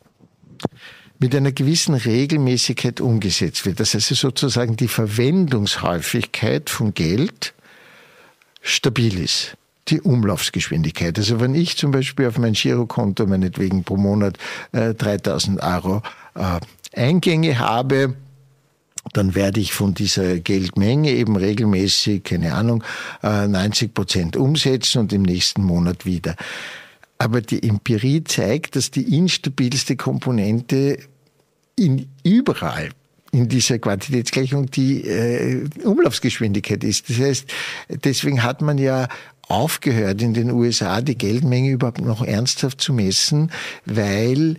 mit einer gewissen Regelmäßigkeit umgesetzt wird. Das heißt sozusagen die Verwendungshäufigkeit von Geld stabil ist. Die Umlaufsgeschwindigkeit. Also wenn ich zum Beispiel auf mein Girokonto meinetwegen pro Monat äh, dreitausend Euro äh, Eingänge habe, dann werde ich von dieser Geldmenge eben regelmäßig, keine Ahnung, äh, neunzig Prozent umsetzen und im nächsten Monat wieder. Aber die Empirie zeigt, dass die instabilste Komponente in überall in dieser Quantitätsgleichung die äh, Umlaufsgeschwindigkeit ist. Das heißt, deswegen hat man ja aufgehört, in den U S A die Geldmenge überhaupt noch ernsthaft zu messen, weil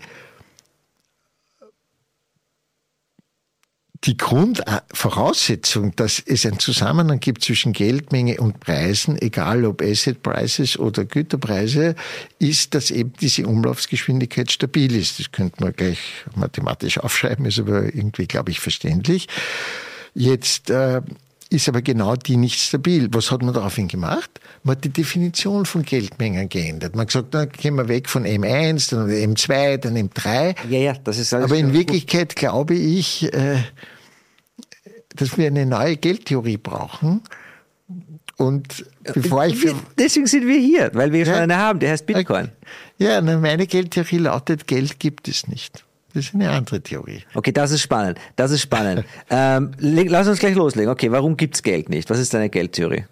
die Grundvoraussetzung, dass es einen Zusammenhang gibt zwischen Geldmenge und Preisen, egal ob Asset Prices oder Güterpreise, ist, dass eben diese Umlaufsgeschwindigkeit stabil ist. Das könnte man gleich mathematisch aufschreiben, ist aber irgendwie, glaube ich, verständlich. Jetzt äh, ist aber genau die nicht stabil. Was hat man daraufhin gemacht? Man hat die Definition von Geldmengen geändert. Man hat gesagt, dann gehen wir weg von M eins, dann M zwei, dann M drei. Ja, ja, das ist alles. Aber in Wirklichkeit gut. glaube ich, äh, dass wir eine neue Geldtheorie brauchen. Und bevor ich für Deswegen sind wir hier, weil wir schon ja, eine haben, der heißt Bitcoin. Ja, meine Geldtheorie lautet, Geld gibt es nicht. Das ist eine andere Theorie. Okay, das ist spannend. Das ist spannend. ähm, lass uns gleich loslegen. Okay, warum gibt es Geld nicht? Was ist deine Geldtheorie?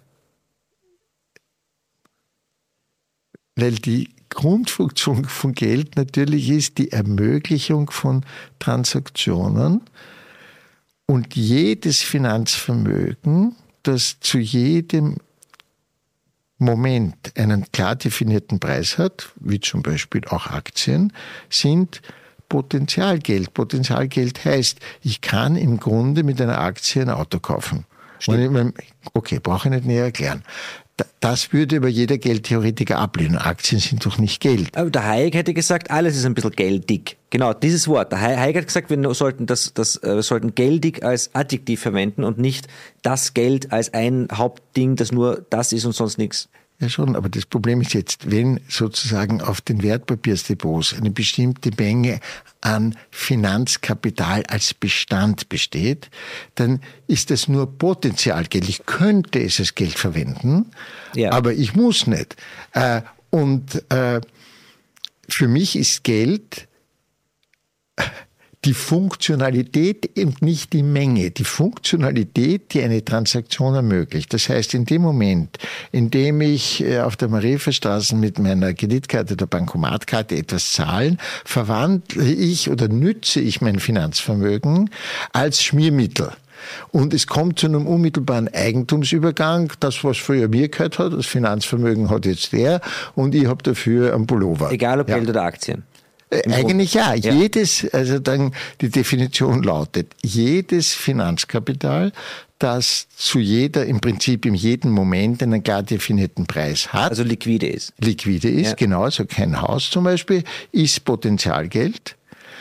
Weil die Grundfunktion von Geld natürlich ist die Ermöglichung von Transaktionen und jedes Finanzvermögen, das zu jedem Moment einen klar definierten Preis hat, wie zum Beispiel auch Aktien, sind Potentialgeld. Potentialgeld heißt, ich kann im Grunde mit einer Aktie ein Auto kaufen. Okay, brauche ich nicht näher erklären. Das würde aber jeder Geldtheoretiker ablehnen. Aktien sind doch nicht Geld. Aber der Hayek hätte gesagt, alles ist ein bisschen geldig. Genau, dieses Wort. Der Hayek hat gesagt, wir sollten, das, das, wir sollten geldig als Adjektiv verwenden und nicht das Geld als ein Hauptding, das nur das ist und sonst nichts. Ja schon, aber das Problem ist jetzt, wenn sozusagen auf den Wertpapiersdepots eine bestimmte Menge an Finanzkapital als Bestand besteht, dann ist das nur Potenzialgeld. Ich könnte es als Geld verwenden, ja. aber ich muss nicht. Und für mich ist Geld die Funktionalität und nicht die Menge. Die Funktionalität, die eine Transaktion ermöglicht. Das heißt, in dem Moment, in dem ich auf der Marienstraße mit meiner Kreditkarte oder Bankomatkarte etwas zahlen, verwandle ich oder nütze ich mein Finanzvermögen als Schmiermittel. Und es kommt zu einem unmittelbaren Eigentumsübergang. Das, was früher mir gehört hat, das Finanzvermögen hat jetzt der und ich habe dafür einen Pullover. Egal ob ja. Geld oder Aktien. Eigentlich ja. ja. Jedes, also dann die Definition lautet, jedes Finanzkapital, das zu jeder, im Prinzip in jedem Moment einen klar definierten Preis hat. Also liquide ist. Liquide ist, ja. genau. Also kein Haus zum Beispiel, ist Potentialgeld.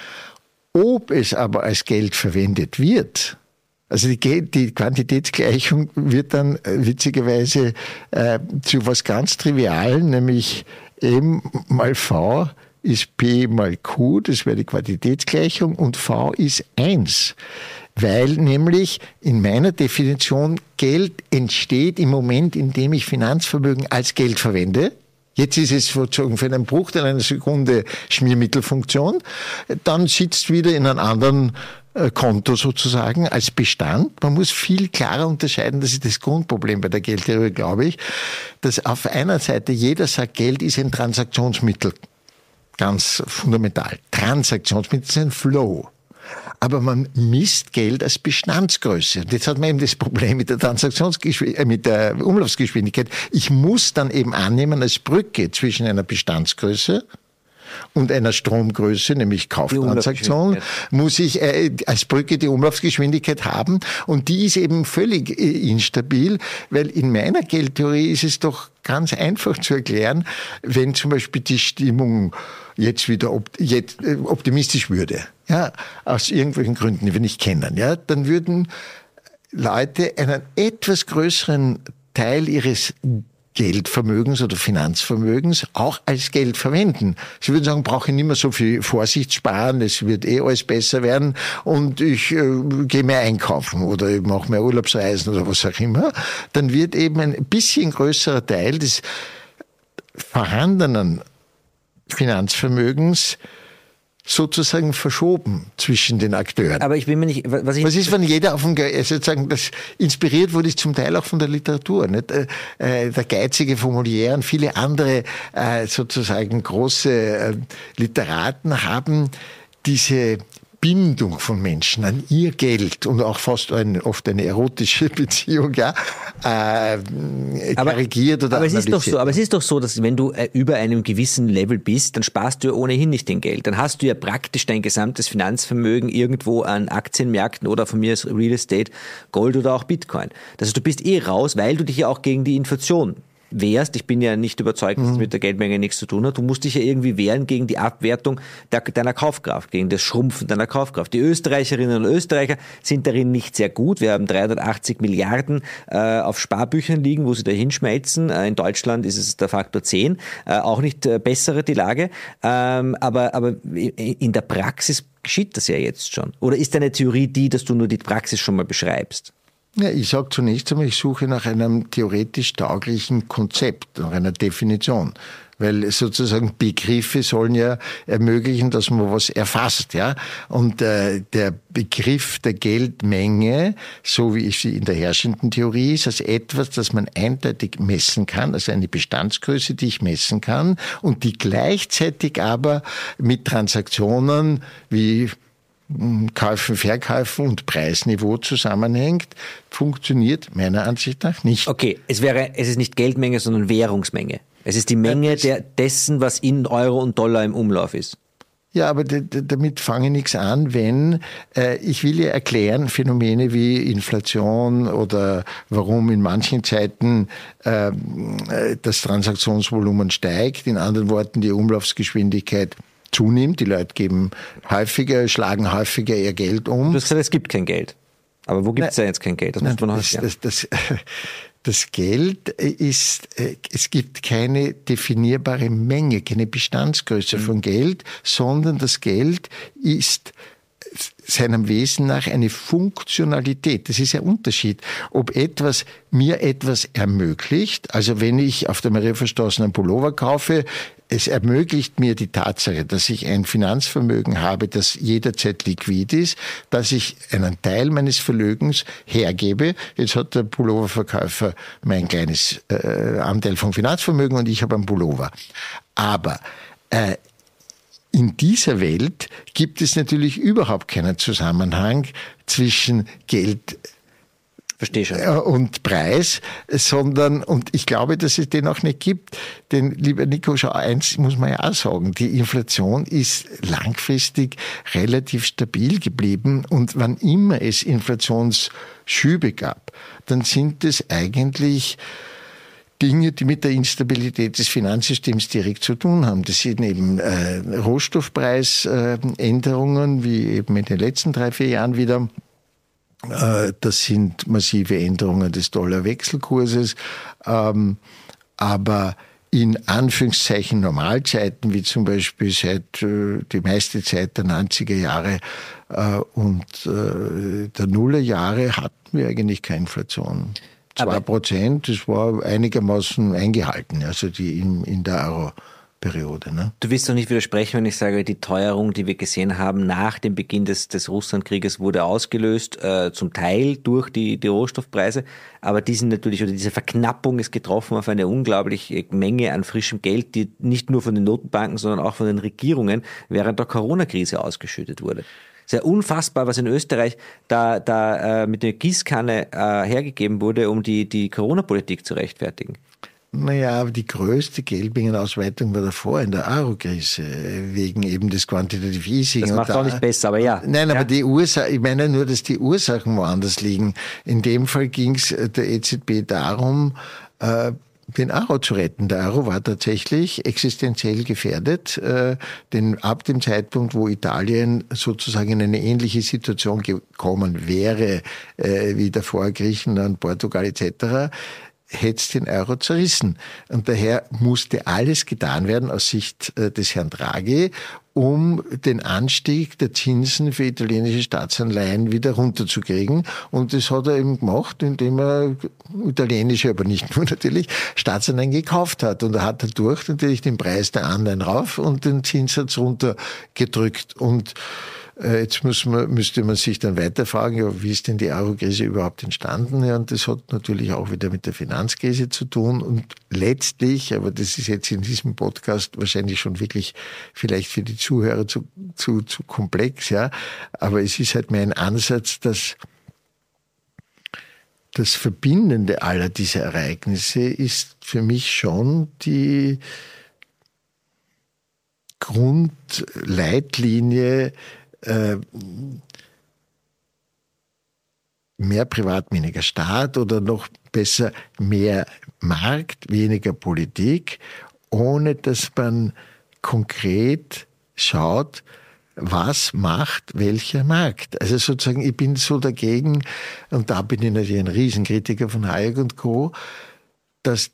Ob es aber als Geld verwendet wird, also die, die Quantitätsgleichung wird dann witzigerweise äh, zu was ganz Trivialen, nämlich M mal V ist P mal Q, das wäre die Quantitätsgleichung, und V ist eins. Weil nämlich in meiner Definition Geld entsteht im Moment, in dem ich Finanzvermögen als Geld verwende. Jetzt ist es sozusagen für einen Bruchteil einer Sekunde Schmiermittelfunktion. Dann sitzt wieder in einem anderen Konto sozusagen als Bestand. Man muss viel klarer unterscheiden, das ist das Grundproblem bei der Geldtheorie, glaube ich, dass auf einer Seite jeder sagt, Geld ist ein Transaktionsmittel. Ganz fundamental. Transaktionsmittel ist ein Flow. Aber man misst Geld als Bestandsgröße. Und jetzt hat man eben das Problem mit der Transaktionsgeschwindigkeit, mit der Umlaufsgeschwindigkeit. Ich muss dann eben annehmen, als Brücke zwischen einer Bestandsgröße und einer Stromgröße, nämlich Kauftransaktion, muss ich äh, als Brücke die Umlaufsgeschwindigkeit haben. Und die ist eben völlig äh, instabil, weil in meiner Geldtheorie ist es doch ganz einfach zu erklären, wenn zum Beispiel die Stimmung jetzt wieder opt- jetzt, äh, optimistisch würde, ja, aus irgendwelchen Gründen, die wir nicht kennen, ja, dann würden Leute einen etwas größeren Teil ihres Geldvermögens oder Finanzvermögens auch als Geld verwenden. Sie würden sagen, brauche ich nicht mehr so viel Vorsicht sparen, es wird eh alles besser werden und ich äh, gehe mehr einkaufen oder ich mache mehr Urlaubsreisen oder was auch immer. Dann wird eben ein bisschen größerer Teil des vorhandenen Finanzvermögens sozusagen verschoben zwischen den Akteuren. Aber ich bin mir nicht, was ich... Was ist, wenn jeder auf dem, sozusagen, das inspiriert wurde, ist zum Teil auch von der Literatur, nicht? Äh, der geizige Molière und viele andere, äh, sozusagen große äh, Literaten haben diese Bindung von Menschen an ihr Geld und auch fast ein, oft eine erotische Beziehung, ja, äh, karikiert oder aber es ist doch so, aber es ist doch so, dass wenn du äh, über einem gewissen Level bist, dann sparst du ja ohnehin nicht den Geld. Dann hast du ja praktisch dein gesamtes Finanzvermögen irgendwo an Aktienmärkten oder von mir aus Real Estate, Gold oder auch Bitcoin. Das heißt, du bist eh raus, weil du dich ja auch gegen die Inflation wehrst. Ich bin ja nicht überzeugt, dass es mit der Geldmenge nichts zu tun hat. Du musst dich ja irgendwie wehren gegen die Abwertung der, deiner Kaufkraft, gegen das Schrumpfen deiner Kaufkraft. Die Österreicherinnen und Österreicher sind darin nicht sehr gut. Wir haben dreihundertachtzig Milliarden äh, auf Sparbüchern liegen, wo sie da hinschmelzen. Äh, in Deutschland ist es der Faktor zehn. Äh, auch nicht äh, bessere die Lage. Ähm, aber, aber in der Praxis geschieht das ja jetzt schon. Oder ist deine Theorie die, dass du nur die Praxis schon mal beschreibst? Ja, ich sage zunächst einmal, ich suche nach einem theoretisch tauglichen Konzept, nach einer Definition. Weil sozusagen Begriffe sollen ja ermöglichen, dass man was erfasst, ja. Und äh, der Begriff der Geldmenge, so wie ich sie in der herrschenden Theorie ist, als etwas, das man eindeutig messen kann, also eine Bestandsgröße, die ich messen kann und die gleichzeitig aber mit Transaktionen wie Kaufen, Verkaufen und Preisniveau zusammenhängt, funktioniert meiner Ansicht nach nicht. Okay, es wäre, es ist nicht Geldmenge, sondern Währungsmenge. Es ist die Menge der, dessen, was in Euro und Dollar im Umlauf ist. Ja, aber d- d- damit fange ich nichts an, wenn äh, ich will ja erklären, Phänomene wie Inflation oder warum in manchen Zeiten äh, das Transaktionsvolumen steigt, in anderen Worten die Umlaufsgeschwindigkeit zunimmt. Die Leute geben häufiger, schlagen häufiger ihr Geld um. Du hast gesagt, es gibt kein Geld. Aber wo gibt es ja jetzt kein Geld? Das muss man noch das, das, das, das Geld ist, es gibt keine definierbare Menge, keine Bestandsgröße mhm. von Geld, sondern das Geld ist seinem Wesen nach eine Funktionalität. Das ist ein Unterschied. Ob etwas mir etwas ermöglicht, also wenn ich auf der Mariaverstraße einen Pullover kaufe, es ermöglicht mir die Tatsache, dass ich ein Finanzvermögen habe, das jederzeit liquid ist, dass ich einen Teil meines Vermögens hergebe. Jetzt hat der Pulloververkäufer mein kleines äh, Anteil vom Finanzvermögen und ich habe einen Pullover. Aber äh, in dieser Welt gibt es natürlich überhaupt keinen Zusammenhang zwischen Geld Verstehe schon. und Preis, sondern, und ich glaube, dass es den auch nicht gibt, denn, lieber Nico, schau, eins muss man ja auch sagen, die Inflation ist langfristig relativ stabil geblieben und wann immer es Inflationsschübe gab, dann sind es eigentlich Dinge, die mit der Instabilität des Finanzsystems direkt zu tun haben. Das sind eben äh, Rohstoffpreisänderungen, wie eben in den letzten drei, vier Jahren wieder. Äh, das sind massive Änderungen des Dollarwechselkurses. Ähm, aber in Anführungszeichen Normalzeiten, wie zum Beispiel seit äh, die meiste Zeit der neunziger Jahre äh, und äh, der Nullerjahre, hatten wir eigentlich keine Inflation. Zwei Prozent, das war einigermaßen eingehalten, also die in, in der Euro-Periode. Ne? Du wirst doch nicht widersprechen, wenn ich sage, die Teuerung, die wir gesehen haben nach dem Beginn des, des Russlandkrieges, wurde ausgelöst, äh, zum Teil durch die, die Rohstoffpreise, aber die sind natürlich, oder diese Verknappung ist getroffen auf eine unglaubliche Menge an frischem Geld, die nicht nur von den Notenbanken, sondern auch von den Regierungen während der Corona-Krise ausgeschüttet wurde. Sehr unfassbar, was in Österreich da, da äh, mit der Gießkanne äh, hergegeben wurde, um die, die Corona-Politik zu rechtfertigen. Naja, aber die größte Geldmengenausweitung war davor in der Euro-Krise, wegen eben des Quantitative Easing. Das macht da, auch nicht besser, aber ja. Nein, aber ja. die Ursache, ich meine nur, dass die Ursachen woanders liegen. In dem Fall ging es der E Z B darum, äh, den Euro zu retten. Der Euro war tatsächlich existenziell gefährdet, äh, denn ab dem Zeitpunkt, wo Italien sozusagen in eine ähnliche Situation gekommen wäre, äh, wie davor Griechenland, Portugal et cetera, hätte es den Euro zerrissen. Und daher musste alles getan werden aus Sicht äh, des Herrn Draghi, um den Anstieg der Zinsen für italienische Staatsanleihen wieder runterzukriegen. Und das hat er eben gemacht, indem er italienische, aber nicht nur natürlich, Staatsanleihen gekauft hat. Und er hat dadurch natürlich den Preis der Anleihen rauf und den Zinssatz runtergedrückt. Und jetzt muss man, müsste man sich dann weiter fragen, ja, wie ist denn die Euro-Krise überhaupt entstanden? Ja, und das hat natürlich auch wieder mit der Finanzkrise zu tun. Und letztlich, aber das ist jetzt in diesem Podcast wahrscheinlich schon wirklich vielleicht für die Zuhörer zu, zu, zu komplex, ja. Aber es ist halt mein Ansatz, dass das Verbindende aller dieser Ereignisse ist für mich schon die Grundleitlinie, mehr Privat, weniger Staat oder noch besser mehr Markt, weniger Politik, ohne dass man konkret schaut, was macht welcher Markt. Also sozusagen, ich bin so dagegen, und da bin ich natürlich ein Riesenkritiker von Hayek und Co., dass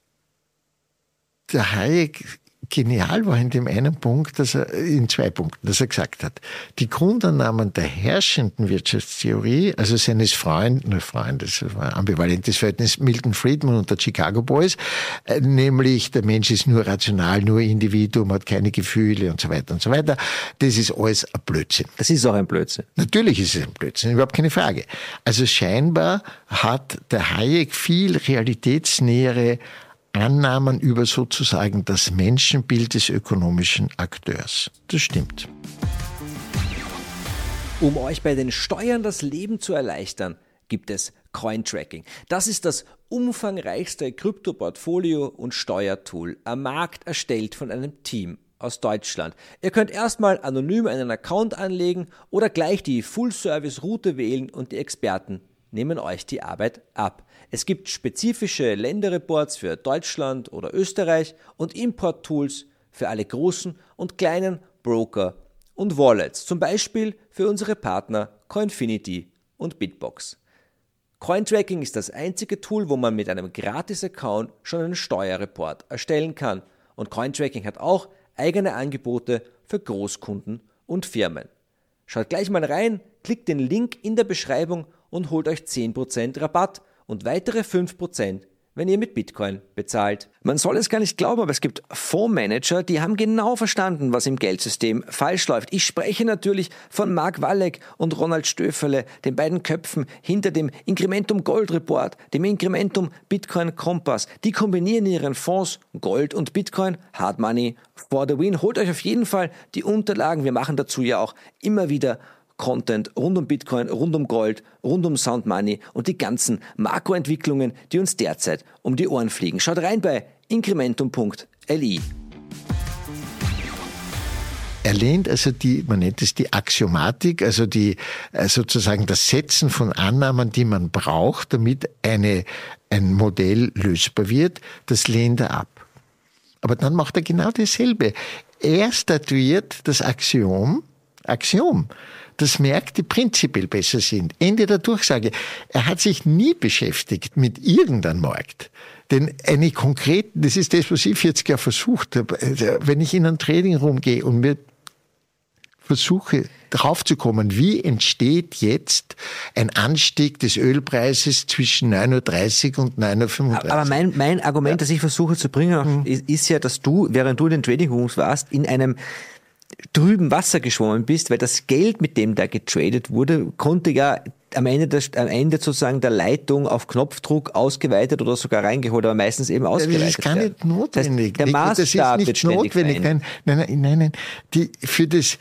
der Hayek genial war in dem einen Punkt, dass er, in zwei Punkten, dass er gesagt hat, die Grundannahmen der herrschenden Wirtschaftstheorie, also seines Freundes, ne Freundes, das war ein ambivalentes Verhältnis, Milton Friedman und der Chicago Boys, nämlich der Mensch ist nur rational, nur Individuum, hat keine Gefühle und so weiter und so weiter. Das ist alles ein Blödsinn. Das ist auch ein Blödsinn. Natürlich ist es ein Blödsinn, überhaupt keine Frage. Also scheinbar hat der Hayek viel realitätsnähere Annahmen über sozusagen das Menschenbild des ökonomischen Akteurs. Das stimmt. Um euch bei den Steuern das Leben zu erleichtern, gibt es Cointracking. Das ist das umfangreichste Krypto-Portfolio- und Steuertool am Markt, erstellt von einem Team aus Deutschland. Ihr könnt erstmal anonym einen Account anlegen oder gleich die Full-Service-Route wählen und die Experten nehmen euch die Arbeit ab. Es gibt spezifische Länderreports für Deutschland oder Österreich und Import-Tools für alle großen und kleinen Broker und Wallets, zum Beispiel für unsere Partner Coinfinity und Bitbox. Cointracking ist das einzige Tool, wo man mit einem Gratis-Account schon einen Steuerreport erstellen kann, und Cointracking hat auch eigene Angebote für Großkunden und Firmen. Schaut gleich mal rein, klickt den Link in der Beschreibung und holt euch zehn Prozent Rabatt und weitere fünf Prozent, wenn ihr mit Bitcoin bezahlt. Man soll es gar nicht glauben, aber es gibt Fondsmanager, die haben genau verstanden, was im Geldsystem falsch läuft. Ich spreche natürlich von Mark Walleck und Ronald Stöferle, den beiden Köpfen hinter dem Incrementum Gold Report, dem Incrementum Bitcoin Kompass. Die kombinieren ihren Fonds Gold und Bitcoin, Hard Money for the Win. Holt euch auf jeden Fall die Unterlagen. Wir machen dazu ja auch immer wieder Content rund um Bitcoin, rund um Gold, rund um Sound Money und die ganzen Makroentwicklungen, die uns derzeit um die Ohren fliegen. Schaut rein bei incrementum punkt l i. Er lehnt also die, man nennt es die Axiomatik, also die, sozusagen das Setzen von Annahmen, die man braucht, damit eine, ein Modell lösbar wird, das lehnt er ab. Aber dann macht er genau dasselbe. Er statuiert das Axiom, Axiom, dass Märkte prinzipiell besser sind. Ende der Durchsage. Er hat sich nie beschäftigt mit irgendeinem Markt. Denn eine konkrete, das ist das, was ich vierzig Jahre versucht habe. Wenn ich in einen Trading Room gehe und mir versuche, draufzukommen, wie entsteht jetzt ein Anstieg des Ölpreises zwischen neun Uhr dreißig und neun Uhr fünfunddreißig. Aber mein, mein Argument, ja. das ich versuche zu bringen, hm. ist, ist ja, dass du, während du in den Trading Rooms warst, in einem drüben Wasser geschwommen bist, weil das Geld, mit dem da getradet wurde, konnte ja am Ende, der, am Ende sozusagen der Leitung auf Knopfdruck ausgeweitet oder sogar reingeholt, aber meistens eben ausgeweitet. Das ist gar nicht notwendig. Das heißt, der Maßstab das ist nicht notwendig. Nein, nein, nein, nein, nein. Die, für das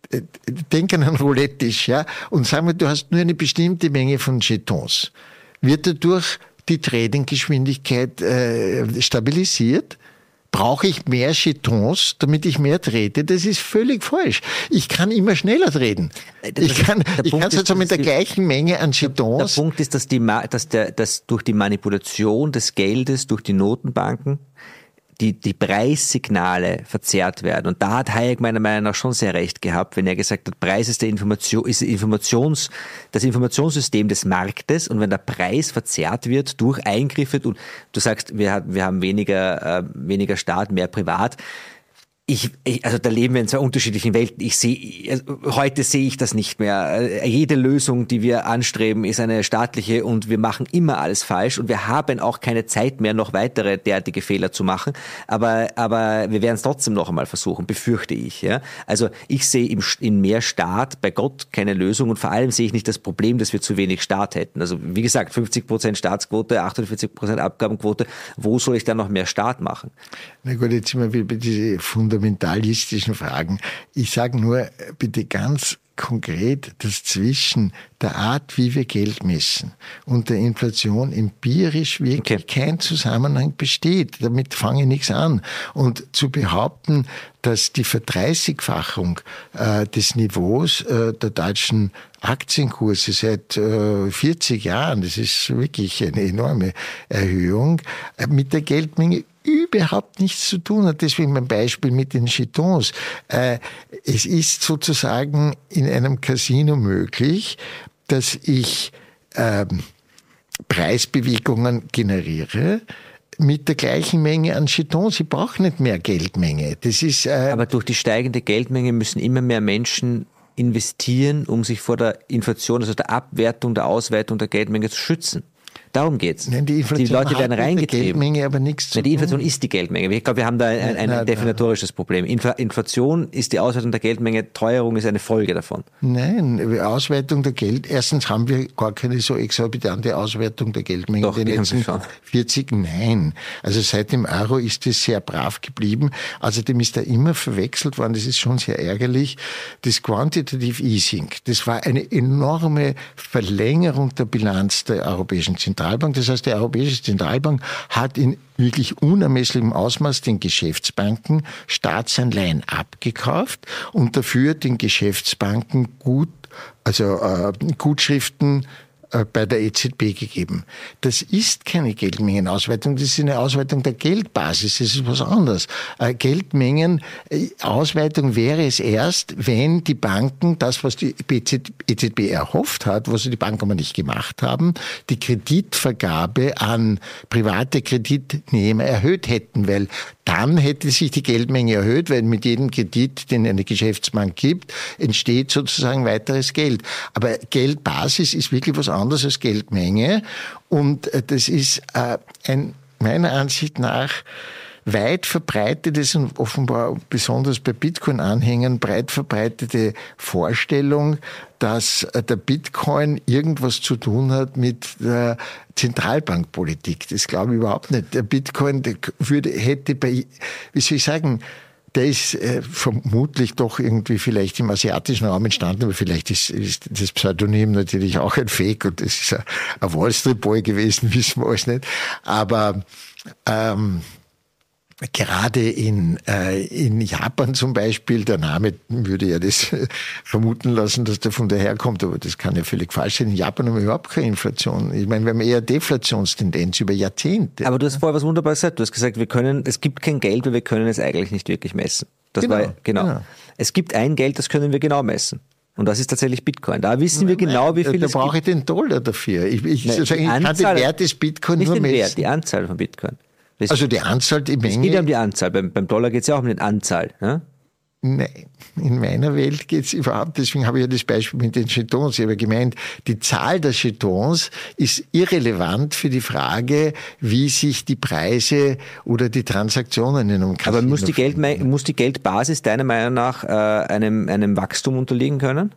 Denken an Roulette-Tisch, ja, und sagen wir, du hast nur eine bestimmte Menge von Jetons. Wird dadurch die Trading-Geschwindigkeit äh, stabilisiert? Brauche ich mehr Jetons, damit ich mehr trete? Das ist völlig falsch. Ich kann immer schneller treten. Ich kann, ich kann sozusagen mit der gleichen Menge an Jetons. Der Punkt ist, dass, die, dass, der, dass durch die Manipulation des Geldes, durch die Notenbanken, die, die Preissignale verzerrt werden. Und da hat Hayek meiner Meinung nach schon sehr recht gehabt, wenn er gesagt hat, Preis ist, der Information, ist Informations, das Informationssystem des Marktes, und wenn der Preis verzerrt wird durch Eingriffe, und du sagst, wir, wir haben weniger, äh, weniger Staat, mehr Privat. Ich, ich, also da leben wir in zwei unterschiedlichen Welten. Ich sehe, also heute sehe ich das nicht mehr. Jede Lösung, die wir anstreben, ist eine staatliche, und wir machen immer alles falsch, und wir haben auch keine Zeit mehr, noch weitere derartige Fehler zu machen. Aber, aber wir werden es trotzdem noch einmal versuchen, befürchte ich. Ja? Also ich sehe im, in mehr Staat bei Gott keine Lösung, und vor allem sehe ich nicht das Problem, dass wir zu wenig Staat hätten. Also wie gesagt, fünfzig Prozent Staatsquote, achtundvierzig Prozent Abgabenquote. Wo soll ich dann noch mehr Staat machen? Na gut, jetzt sind wir wieder bei diese fundamentalistischen Fragen. Ich sage nur bitte ganz konkret, dass zwischen der Art, wie wir Geld messen, und der Inflation empirisch wirklich okay. kein Zusammenhang besteht. Damit fange ich nichts an. Und zu behaupten, dass die Verdreißigfachung äh, des Niveaus äh, der deutschen Aktienkurse seit äh, vierzig Jahren, das ist wirklich eine enorme Erhöhung, äh, mit der Geldmenge überhaupt nichts zu tun hat. Deswegen mein Beispiel mit den Jetons. Äh, es ist sozusagen in einem Casino möglich, dass ich äh, Preisbewegungen generiere mit der gleichen Menge an Jetons. Ich brauche nicht mehr Geldmenge. Das ist, äh, aber durch die steigende Geldmenge müssen immer mehr Menschen investieren, um sich vor der Inflation, also der Abwertung, der Ausweitung der Geldmenge zu schützen. Darum geht's. Nein, die Inflation die Leute hat werden mit reingetrieben. der Geldmenge aber nichts zu Nein, die Inflation tun. ist die Geldmenge. Ich glaube, wir haben da ein, ein, ein definitorisches Problem. Inflation ist die Ausweitung der Geldmenge, Teuerung ist eine Folge davon. Nein, Ausweitung der Geld. Erstens haben wir gar keine so exorbitante Ausweitung der Geldmenge Doch, in den die haben wir letzten schon. vierzig. Nein. Also seit dem Euro ist es sehr brav geblieben. Außerdem ist da immer verwechselt worden. Das ist schon sehr ärgerlich. Das Quantitative Easing, das war eine enorme Verlängerung der Bilanz der Europäischen Zentralbank. Das heißt, die Europäische Zentralbank hat in wirklich unermesslichem Ausmaß den Geschäftsbanken Staatsanleihen abgekauft und dafür den Geschäftsbanken gut, also äh, Gutschriften äh, bei der E Z B gegeben. Das ist keine Geldmengenausweitung, das ist eine Ausweitung der Geldbasis, das ist was anderes. Äh, Geldmengenausweitung wäre es erst, wenn die Banken das, was die E Z B erhofft hat, was die Banken aber nicht gemacht haben, die Kreditvergabe an private Kreditnehmer erhöht hätten, weil dann hätte sich die Geldmenge erhöht, weil mit jedem Kredit, den eine Geschäftsbank gibt, entsteht sozusagen weiteres Geld. Aber Geldbasis ist wirklich was anderes als Geldmenge. Und das ist äh, ein, meiner Ansicht nach weit verbreitetes und offenbar besonders bei Bitcoin-Anhängern breit verbreitete Vorstellung, dass der Bitcoin irgendwas zu tun hat mit der Zentralbankpolitik. Das glaube ich überhaupt nicht. Der Bitcoin der würde, hätte bei, wie soll ich sagen, der ist äh, vermutlich doch irgendwie vielleicht im asiatischen Raum entstanden, aber vielleicht ist, ist das Pseudonym natürlich auch ein Fake und das ist ein, ein Wall Street Boy gewesen, wissen wir alles nicht. Aber ähm, gerade in, äh, in Japan zum Beispiel, der Name würde ja das vermuten lassen, dass der von daher kommt, aber das kann ja völlig falsch sein. In Japan haben wir überhaupt keine Inflation. Ich meine, wir haben eher Deflationstendenz über Jahrzehnte. Aber du hast vorher was Wunderbares gesagt. Du hast gesagt, wir können, es gibt kein Geld, weil wir können es eigentlich nicht wirklich messen. Das Genau, war, genau. genau. Es gibt ein Geld, das können wir genau messen. Und das ist tatsächlich Bitcoin. Da wissen wir genau, wie viel da es brauche gibt. ich den Dollar dafür. Ich, ich, Nein, sozusagen, ich kann den Wert des Bitcoin nicht nur den messen. Wert, die Anzahl von Bitcoin. Das, Also die Anzahl, die es Menge. geht ja um die Anzahl. Beim, beim Dollar geht es ja auch um die Anzahl. Ne? Nein, in meiner Welt geht es überhaupt, deswegen habe ich ja das Beispiel mit den Jetons. Ich habe gemeint, die Zahl der Jetons ist irrelevant für die Frage, wie sich die Preise oder die Transaktionen in einem Casino Aber muss die, Geld, finden. muss die Geldbasis deiner Meinung nach äh, einem, einem Wachstum unterliegen können?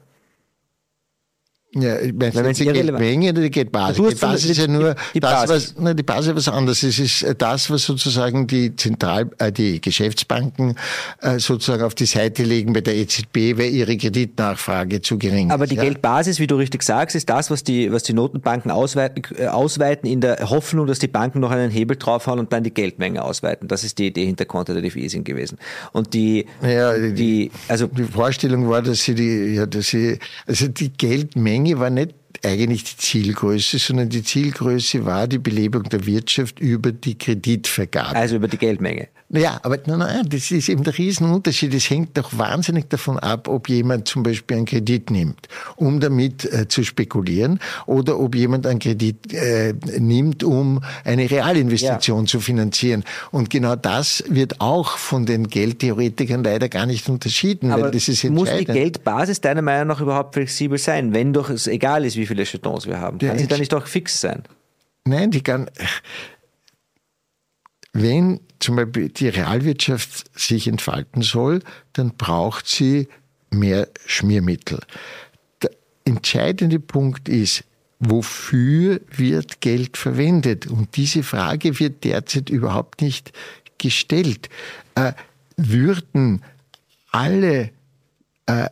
Ja, ich meine, Weil die Geldmenge oder die Geldbasis? Du Die hast von- Basis ist ja die- nur die das, Basis. was, nein, die Basis ist was anderes. Es ist das, was sozusagen die Zentral, äh, die Geschäftsbanken äh, sozusagen auf die Seite legen bei der E Z B, weil ihre Kreditnachfrage zu gering ist. Aber die ja. Geldbasis, wie du richtig sagst, ist das, was die, was die Notenbanken ausweiten, äh, ausweiten in der Hoffnung, dass die Banken noch einen Hebel draufhauen und dann die Geldmenge ausweiten. Das ist die Idee hinter Quantitative Easing gewesen. Und die, Ja, die, die, also die Vorstellung war, dass sie die, ja, dass sie, also die Geldmenge war nicht eigentlich die Zielgröße, sondern die Zielgröße war die Belebung der Wirtschaft über die Kreditvergabe. also über die Geldmenge. Ja, aber nein, nein, das ist eben der Riesenunterschied. Es hängt doch wahnsinnig davon ab, ob jemand zum Beispiel einen Kredit nimmt, um damit äh, zu spekulieren, oder ob jemand einen Kredit äh, nimmt, um eine Realinvestition Ja. zu finanzieren. Und genau das wird auch von den Geldtheoretikern leider gar nicht unterschieden, Aber weil das ist muss die entscheidend. Geldbasis deiner Meinung nach überhaupt flexibel sein, wenn doch es egal ist, wie viele Jetons wir haben? Ja, Kann sie ich- dann nicht auch fix sein? Nein, die kann. Wenn zum Beispiel die Realwirtschaft sich entfalten soll, dann braucht sie mehr Schmiermittel. Der entscheidende Punkt ist, wofür wird Geld verwendet? Und diese Frage wird derzeit überhaupt nicht gestellt. Äh, würden alle äh,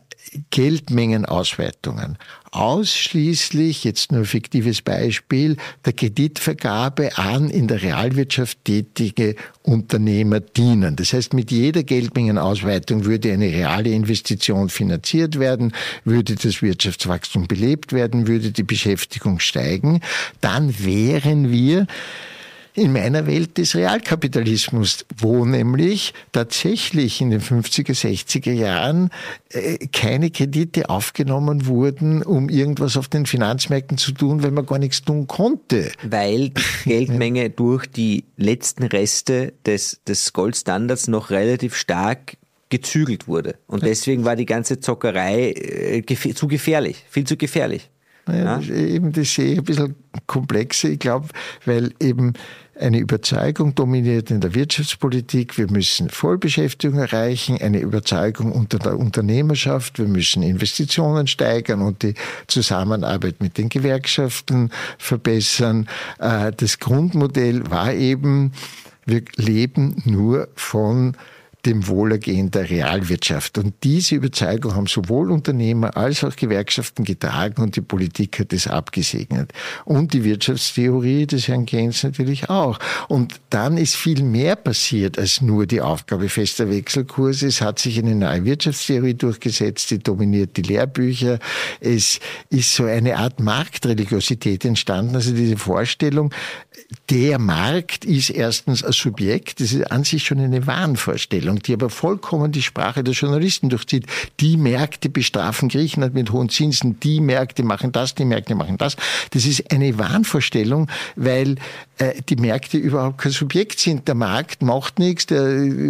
Geldmengenausweitungen ausschließlich, jetzt nur ein fiktives Beispiel, der Kreditvergabe an in der Realwirtschaft tätige Unternehmer dienen. Das heißt, mit jeder Geldmengenausweitung würde eine reale Investition finanziert werden, würde das Wirtschaftswachstum belebt werden, würde die Beschäftigung steigen. Dann wären wir in meiner Welt des Realkapitalismus, wo nämlich tatsächlich in den fünfziger, sechziger Jahren äh, keine Kredite aufgenommen wurden, um irgendwas auf den Finanzmärkten zu tun, weil man gar nichts tun konnte. Weil die Geldmenge durch die letzten Reste des, des Goldstandards noch relativ stark gezügelt wurde. Und deswegen war die ganze Zockerei äh, gef- zu gefährlich, viel zu gefährlich. Ja, ja? Eben, das sehe ich ein bisschen komplexer, ich glaube, weil eben eine Überzeugung dominiert in der Wirtschaftspolitik, wir müssen Vollbeschäftigung erreichen, eine Überzeugung unter der Unternehmerschaft, wir müssen Investitionen steigern und die Zusammenarbeit mit den Gewerkschaften verbessern. Das Grundmodell war eben, wir leben nur von dem Wohlergehen der Realwirtschaft. Und diese Überzeugung haben sowohl Unternehmer als auch Gewerkschaften getragen und die Politik hat es abgesegnet. Und die Wirtschaftstheorie des Herrn Keynes natürlich auch. Und dann ist viel mehr passiert als nur die Aufgabe fester Wechselkurse. Es hat sich eine neue Wirtschaftstheorie durchgesetzt, die dominiert die Lehrbücher. Es ist so eine Art Marktreligiosität entstanden, also diese Vorstellung, der Markt ist erstens ein Subjekt, das ist an sich schon eine Wahnvorstellung, die aber vollkommen die Sprache der Journalisten durchzieht. Die Märkte bestrafen Griechenland mit hohen Zinsen, die Märkte machen das, die Märkte machen das. Das ist eine Wahnvorstellung, weil äh, die Märkte überhaupt kein Subjekt sind. Der Markt macht nichts, der,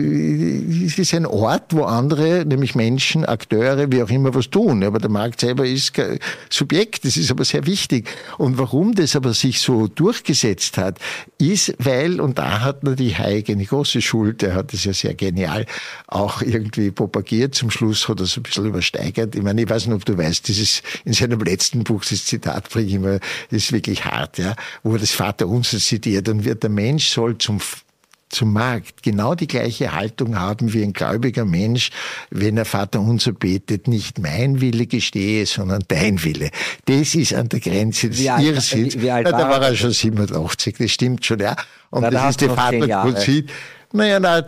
es ist ein Ort, wo andere, nämlich Menschen, Akteure, wie auch immer, was tun. Aber der Markt selber ist kein Subjekt, das ist aber sehr wichtig. Und warum das aber sich so durchgesetzt hat, ist, weil, und da hat natürlich Hayek eine große Schuld, er hat es ja sehr genial auch irgendwie propagiert, zum Schluss hat er es ein bisschen übersteigert. Ich meine, ich weiß nicht, ob du weißt, dieses, in seinem letzten Buch, das Zitat bringe ich immer, das ist wirklich hart, ja, wo er das Vaterunser zitiert und wird, der Mensch soll zum zum Markt genau die gleiche Haltung haben wie ein gläubiger Mensch, wenn er Vaterunser betet, nicht mein Wille gestehe, sondern dein Wille. Das ist an der Grenze des Irrsinns. Wie, wie alt ja, da war er schon siebenundachtzig, das stimmt schon, ja. Und na, das ist der Vaterprinzip. Naja, na,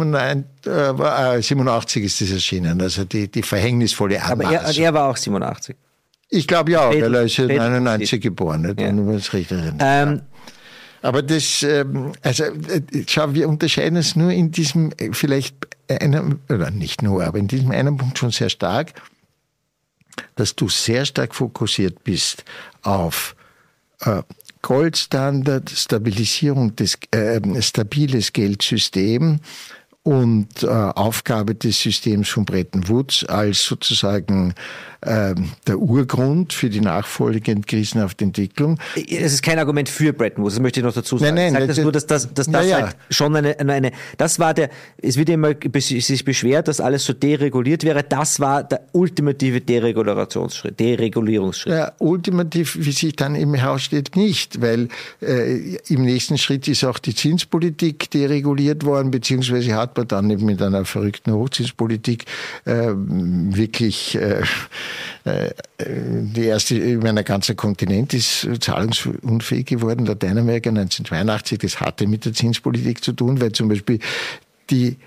siebenundachtzig ist das erschienen, also die, die verhängnisvolle Anmaßung. Aber er, er war auch siebenundachtzig. Ich glaube ja, Fred, weil er ist ja neunundneunzig geboren, nicht? Ja. Wenn ich recht erinnere. Ähm, Aber das, also, schau, wir unterscheiden es nur in diesem, vielleicht einem, oder nicht nur, aber in diesem einen Punkt schon sehr stark, dass du sehr stark fokussiert bist auf äh, Goldstandard, Stabilisierung des, äh, stabiles Geldsystem und äh, Aufgabe des Systems von Bretton Woods als sozusagen äh, der Urgrund für die nachfolgende krisenhafte Entwicklung. Es ist kein Argument für Bretton Woods, das möchte ich noch dazu sagen. Nein, nein, ich sage das nur, dass das, dass das ja, halt ja. schon eine, eine, das war der, es wird immer sich beschwert, dass alles so dereguliert wäre, das war der ultimative Deregulationsschritt, Deregulierungsschritt. Ja, ultimativ, wie sich dann im Haus steht, nicht, weil äh, im nächsten Schritt ist auch die Zinspolitik dereguliert worden, beziehungsweise hat man dann eben mit einer verrückten Hochzinspolitik äh, wirklich äh, äh, die erste, ich meine, der ganze Kontinent ist zahlungsunfähig geworden. Lateinamerika neunzehnhundertzweiundachtzig, das hatte mit der Zinspolitik zu tun, weil zum Beispiel die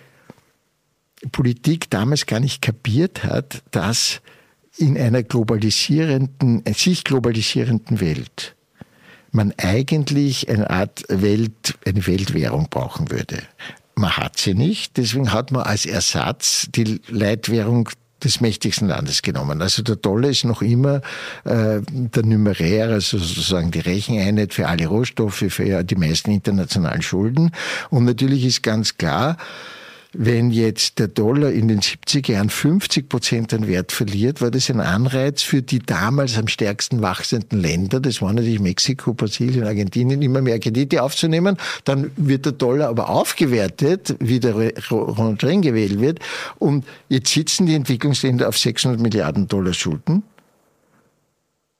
Politik damals gar nicht kapiert hat, dass in einer globalisierenden, sich globalisierenden Welt man eigentlich eine Art Welt, eine Weltwährung brauchen würde. Man hat sie nicht, deswegen hat man als Ersatz die Leitwährung des mächtigsten Landes genommen. Also der Dollar ist noch immer äh, der Numerär, also sozusagen die Recheneinheit für alle Rohstoffe, für die meisten internationalen Schulden. Und natürlich ist ganz klar, wenn jetzt der Dollar in den siebziger Jahren fünfzig Prozent an Wert verliert, war das ein Anreiz für die damals am stärksten wachsenden Länder, das waren natürlich Mexiko, Brasilien, Argentinien, immer mehr Kredite aufzunehmen. Dann wird der Dollar aber aufgewertet, wie der Ronald Reagan gewählt wird. Und jetzt sitzen die Entwicklungsländer auf sechshundert Milliarden Dollar Schulden.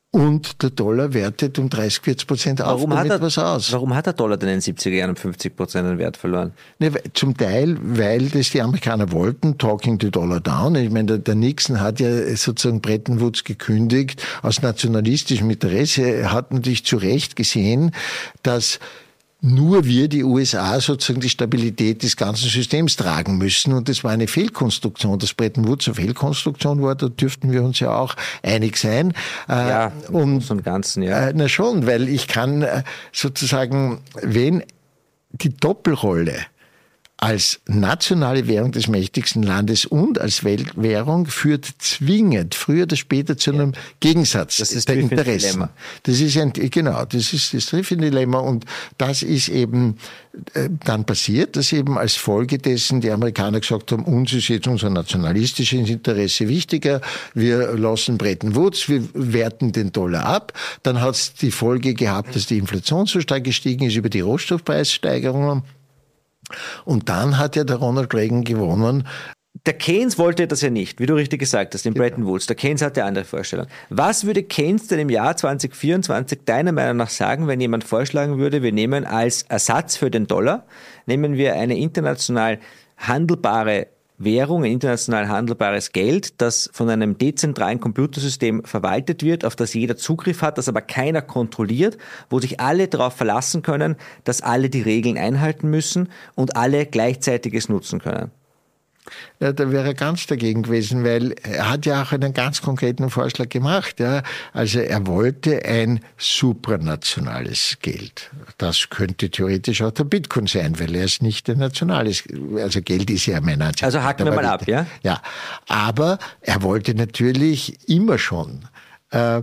und der Dollar wertet um dreißig, vierzig Prozent auf. Warum hat, er, was aus. warum hat der Dollar denn in den siebziger Jahren um fünfzig Prozent an Wert verloren? Ne, zum Teil, weil das die Amerikaner wollten, talking the dollar down. Ich meine, der, der Nixon hat ja sozusagen Bretton Woods gekündigt aus nationalistischem Interesse. Er hat natürlich zu Recht gesehen, dass nur wir, die U S A, sozusagen die Stabilität des ganzen Systems tragen müssen. Und das war eine Fehlkonstruktion. Dass Bretton Woods eine Fehlkonstruktion war, da dürften wir uns ja auch einig sein. Ja, und, im Ganzen, ja. Äh, na schon, weil ich kann sozusagen, wenn die Doppelrolle als nationale Währung des mächtigsten Landes und als Weltwährung führt zwingend, früher oder später, zu einem ja. Gegensatz das ist der das Interessen. Dilemma. Das ist ein, genau, das ist das Triffin-Dilemma und das ist eben äh, dann passiert, dass eben als Folge dessen die Amerikaner gesagt haben, uns ist jetzt unser nationalistisches Interesse wichtiger, wir lassen Bretton Woods, wir werten den Dollar ab. Dann hat es die Folge gehabt, dass die Inflation so stark gestiegen ist über die Rohstoffpreissteigerungen. Und dann hat ja der Ronald Reagan gewonnen. Der Keynes wollte das ja nicht, wie du richtig gesagt hast, in Bretton Woods. Der Keynes hatte andere Vorstellungen. Was würde Keynes denn im Jahr zwanzig vierundzwanzig deiner Meinung nach sagen, wenn jemand vorschlagen würde, wir nehmen als Ersatz für den Dollar, nehmen wir eine international handelbare Währung, ein international handelbares Geld, das von einem dezentralen Computersystem verwaltet wird, auf das jeder Zugriff hat, das aber keiner kontrolliert, wo sich alle darauf verlassen können, dass alle die Regeln einhalten müssen und alle gleichzeitig es nutzen können. Ja, da wäre er ganz dagegen gewesen, weil er hat ja auch einen ganz konkreten Vorschlag gemacht. Ja. Also er wollte ein supranationales Geld. Das könnte theoretisch auch der Bitcoin sein, weil er ist nicht ein nationales, also Geld ist ja mein Ansicht. Also hacken wir mal ab, ja? Ja, aber er wollte natürlich immer schon äh,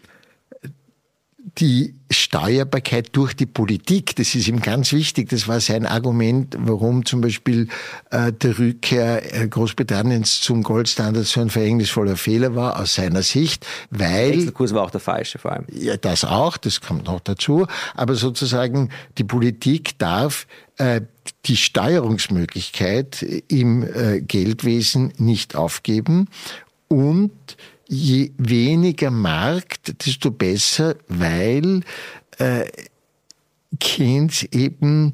die Steuerbarkeit durch die Politik, das ist ihm ganz wichtig. Das war sein Argument, warum zum Beispiel äh, der Rückkehr Großbritanniens zum Goldstandard so ein verhängnisvoller Fehler war, aus seiner Sicht, weil... Der Wechselkurs war auch der falsche vor allem. Ja, das auch, das kommt noch dazu. Aber sozusagen die Politik darf äh, die Steuerungsmöglichkeit im äh, Geldwesen nicht aufgeben und je weniger Markt, desto besser, weil äh, Keynes eben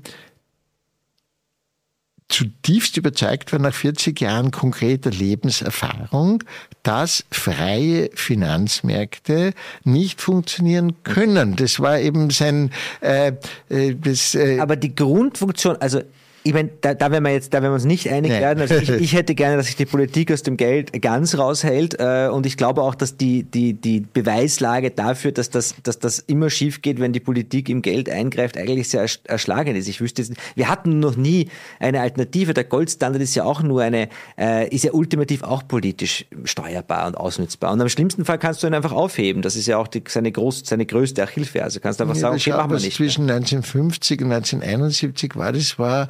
zutiefst überzeugt war nach vierzig Jahren konkreter Lebenserfahrung, dass freie Finanzmärkte nicht funktionieren können. Das war eben sein... Äh, das, äh Aber die Grundfunktion, also ich meine, da, da werden wir jetzt, da werden wir uns nicht einig Nein. werden. Also ich, ich hätte gerne, dass sich die Politik aus dem Geld ganz raushält. Äh, und ich glaube auch, dass die, die, die Beweislage dafür, dass das, dass das immer schief geht, wenn die Politik im Geld eingreift, eigentlich sehr erschlagend ist. Ich wüsste jetzt, wir hatten noch nie eine Alternative. Der Goldstandard ist ja auch nur eine, äh, ist ja ultimativ auch politisch steuerbar und ausnützbar. Und am schlimmsten Fall kannst du ihn einfach aufheben. Das ist ja auch die, seine, groß, seine größte Achillferse. Also kannst du einfach ja, sagen, okay, schau, machen wir was nicht. Zwischen neunzehnhundertfünfzig und neunzehnhunderteinundsiebzig war, das war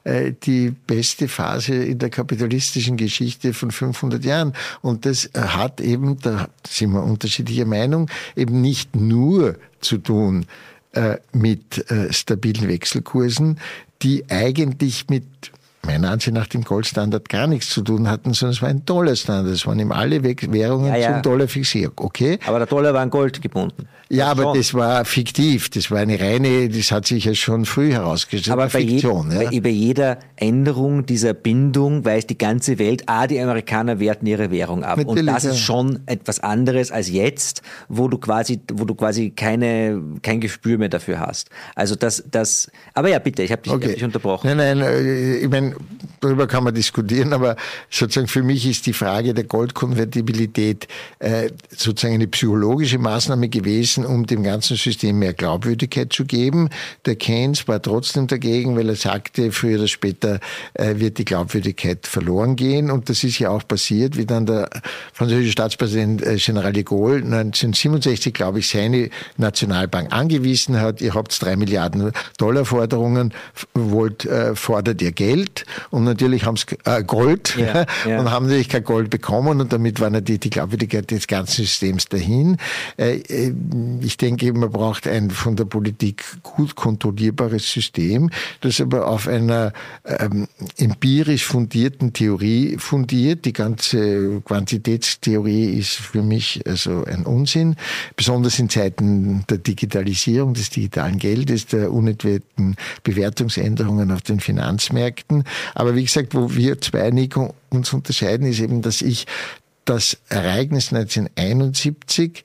die beste Phase in der kapitalistischen Geschichte von fünfhundert Jahren. Und das hat eben, da sind wir unterschiedlicher Meinung, eben nicht nur zu tun äh, mit äh, stabilen Wechselkursen, die eigentlich mit meiner Ansicht nach dem Goldstandard gar nichts zu tun hatten, sondern es war ein Dollarstandard. Es waren eben alle Währungen ja, ja. zum Dollar fixiert. Okay? Aber der Dollar war an Gold gebunden. Ja, aber schon. Das war fiktiv. Das war eine reine, das hat sich ja schon früh herausgestellt. Aber bei, Fiktion, je, ja. bei, bei jeder Änderung dieser Bindung weiß die ganze Welt, ah, die Amerikaner werten ihre Währung ab. Natürlich, und das ja. ist schon etwas anderes als jetzt, wo du quasi, wo du quasi keine, kein Gespür mehr dafür hast. Also das, das, aber ja, bitte, ich habe dich, okay. hab dich unterbrochen. Nein, nein, ich meine, darüber kann man diskutieren, aber sozusagen für mich ist die Frage der Goldkonvertibilität äh, sozusagen eine psychologische Maßnahme gewesen, um dem ganzen System mehr Glaubwürdigkeit zu geben. Der Keynes war trotzdem dagegen, weil er sagte, früher oder später äh, wird die Glaubwürdigkeit verloren gehen. Und das ist ja auch passiert, wie dann der französische Staatspräsident äh, General de Gaulle neunzehnhundertsiebenundsechzig, glaube ich, seine Nationalbank angewiesen hat. Ihr habt drei Milliarden Dollar Forderungen, wollt, äh, fordert ihr Geld. Geld und natürlich haben sie äh, Gold ja, ja. und haben natürlich kein Gold bekommen und damit war natürlich die Glaubwürdigkeit des ganzen Systems dahin. Äh, ich denke, man braucht ein von der Politik gut kontrollierbares System, das aber auf einer ähm, empirisch fundierten Theorie fundiert. Die ganze Quantitätstheorie ist für mich also ein Unsinn, besonders in Zeiten der Digitalisierung, des digitalen Geldes, der unentwickelten Bewertungsänderungen auf den Finanzmärkten. Aber wie gesagt, wo wir zwei, Nico, uns unterscheiden, ist eben, dass ich das Ereignis neunzehnhunderteinundsiebzig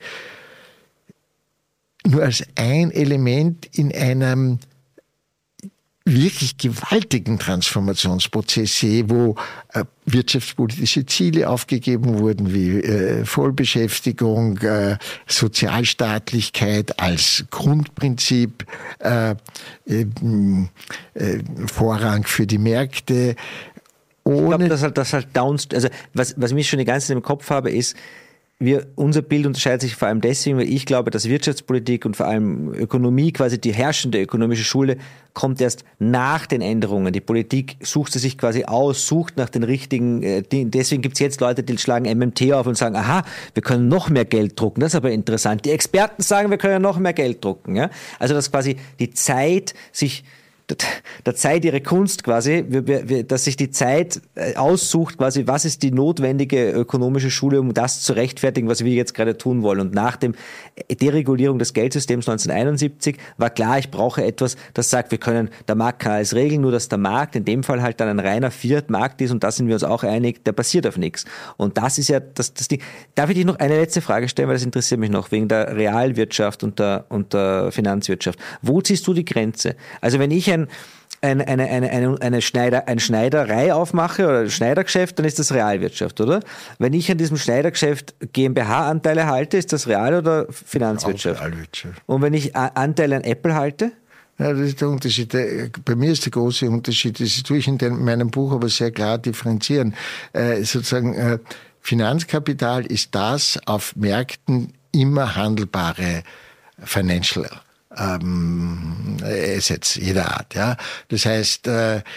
nur als ein Element in einem wirklich gewaltigen Transformationsprozess sehe, wo äh, wirtschaftspolitische Ziele aufgegeben wurden, wie äh, Vollbeschäftigung, äh, Sozialstaatlichkeit als Grundprinzip, äh, äh, äh, Vorrang für die Märkte. Ohne ich glaube, dass halt, das halt downst, also was, was mich schon die ganze Zeit im Kopf habe, ist, wir, unser Bild unterscheidet sich vor allem deswegen, weil ich glaube, dass Wirtschaftspolitik und vor allem Ökonomie, quasi die herrschende ökonomische Schule, kommt erst nach den Änderungen. Die Politik sucht sie sich quasi aus, sucht nach den richtigen äh, Dingen. Deswegen gibt es jetzt Leute, die schlagen M M T auf und sagen, aha, wir können noch mehr Geld drucken. Das ist aber interessant. Die Experten sagen, wir können noch mehr Geld drucken. Ja? Also dass quasi die Zeit sich der Zeit ihre Kunst quasi, dass sich die Zeit aussucht quasi, was ist die notwendige ökonomische Schule, um das zu rechtfertigen, was wir jetzt gerade tun wollen. Und nach dem Deregulierung des Geldsystems neunzehnhunderteinundsiebzig war klar, ich brauche etwas, das sagt, wir können, der Markt kann alles regeln, nur dass der Markt in dem Fall halt dann ein reiner Fiat-Markt ist und da sind wir uns auch einig, der basiert auf nichts. Und das ist ja das, das Ding. Darf ich dich noch eine letzte Frage stellen, weil das interessiert mich noch, wegen der Realwirtschaft und der, und der Finanzwirtschaft. Wo ziehst du die Grenze? Also wenn ich ein Eine, eine, eine, eine, eine Schneider, eine Schneiderei aufmache oder ein Schneidergeschäft, dann ist das Realwirtschaft, oder? Wenn ich an diesem Schneidergeschäft GmbH-Anteile halte, ist das Real- oder Finanzwirtschaft? Auch Realwirtschaft. Und wenn ich Anteile an Apple halte? Ja, das ist der Unterschied. Bei mir ist der große Unterschied, das tue ich in meinem Buch aber sehr klar differenzieren. Äh, sozusagen, äh, Finanzkapital ist das auf Märkten immer handelbare Financial Ähm, Assets jeder Art. Ja, das heißt, äh, äh,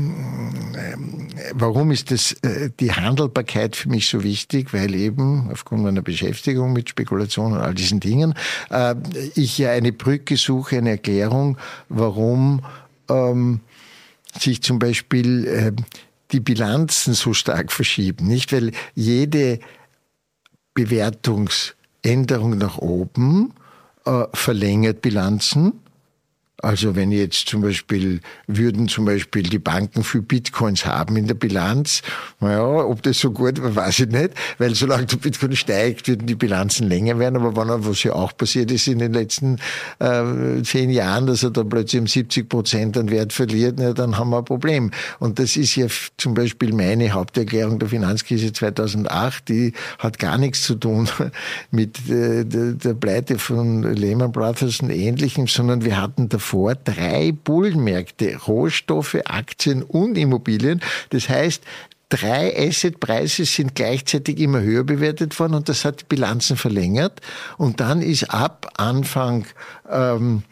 warum ist das äh, die Handelbarkeit für mich so wichtig? Weil eben aufgrund meiner Beschäftigung mit Spekulation und all diesen Dingen äh, ich ja eine Brücke suche, eine Erklärung, warum ähm, sich zum Beispiel äh, die Bilanzen so stark verschieben. Nicht, weil jede Bewertungsänderung nach oben Äh, verlängert Bilanzen. Also wenn jetzt zum Beispiel, würden zum Beispiel die Banken viel Bitcoins haben in der Bilanz, naja, ob das so gut war, weiß ich nicht, weil solange der Bitcoin steigt, würden die Bilanzen länger werden, aber wenn, was ja auch passiert ist in den letzten äh, zehn Jahren, dass er da plötzlich um siebzig Prozent an Wert verliert, na, dann haben wir ein Problem. Und das ist ja f- zum Beispiel meine Haupterklärung der Finanzkrise zweitausendacht, die hat gar nichts zu tun mit äh, der, der Pleite von Lehman Brothers und Ähnlichem, sondern wir hatten davor vor drei Bullenmärkte, Rohstoffe, Aktien und Immobilien. Das heißt, drei Assetpreise sind gleichzeitig immer höher bewertet worden und das hat die Bilanzen verlängert. Und dann ist ab Anfang ähm,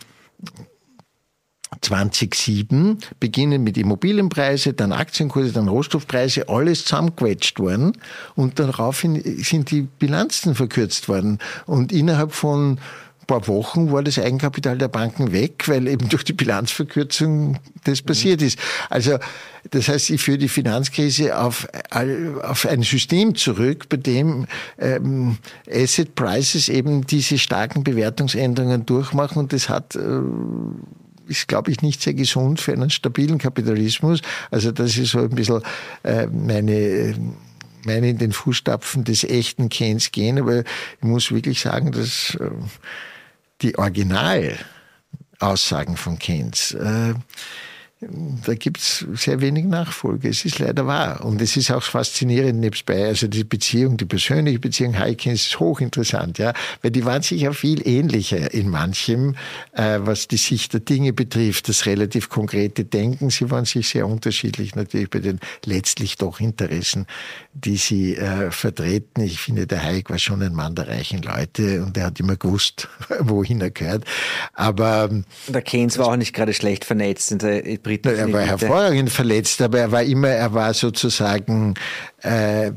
zweitausendsieben, beginnen mit Immobilienpreise, dann Aktienkurse, dann Rohstoffpreise, alles zusammengequetscht worden und daraufhin sind die Bilanzen verkürzt worden. Und innerhalb von paar Wochen war das Eigenkapital der Banken weg, weil eben durch die Bilanzverkürzung das passiert ist. Also das heißt, ich führe die Finanzkrise auf, auf ein System zurück, bei dem ähm, Asset Prices eben diese starken Bewertungsänderungen durchmachen und das hat äh, ist, glaube ich, nicht sehr gesund für einen stabilen Kapitalismus. Also das ist so ein bisschen äh, meine meine in den Fußstapfen des echten Keynes gehen, aber ich muss wirklich sagen, dass äh, die Originalaussagen von Keynes, äh, da gibt's sehr wenig Nachfolge. Es ist leider wahr. Und es ist auch faszinierend nebenbei. Also die Beziehung, die persönliche Beziehung Keynes ist hochinteressant, ja. Weil die waren sich ja viel ähnlicher in manchem, äh, was die Sicht der Dinge betrifft, das relativ konkrete Denken. Sie waren sich sehr unterschiedlich natürlich bei den letztlich doch Interessen, die sie äh, vertreten. Ich finde, der Hayek war schon ein Mann der reichen Leute und er hat immer gewusst, wohin er gehört. Aber der Keynes war auch nicht gerade schlecht vernetzt. In der britischen Er war Elite. hervorragend verletzt, aber er war immer, er war sozusagen äh,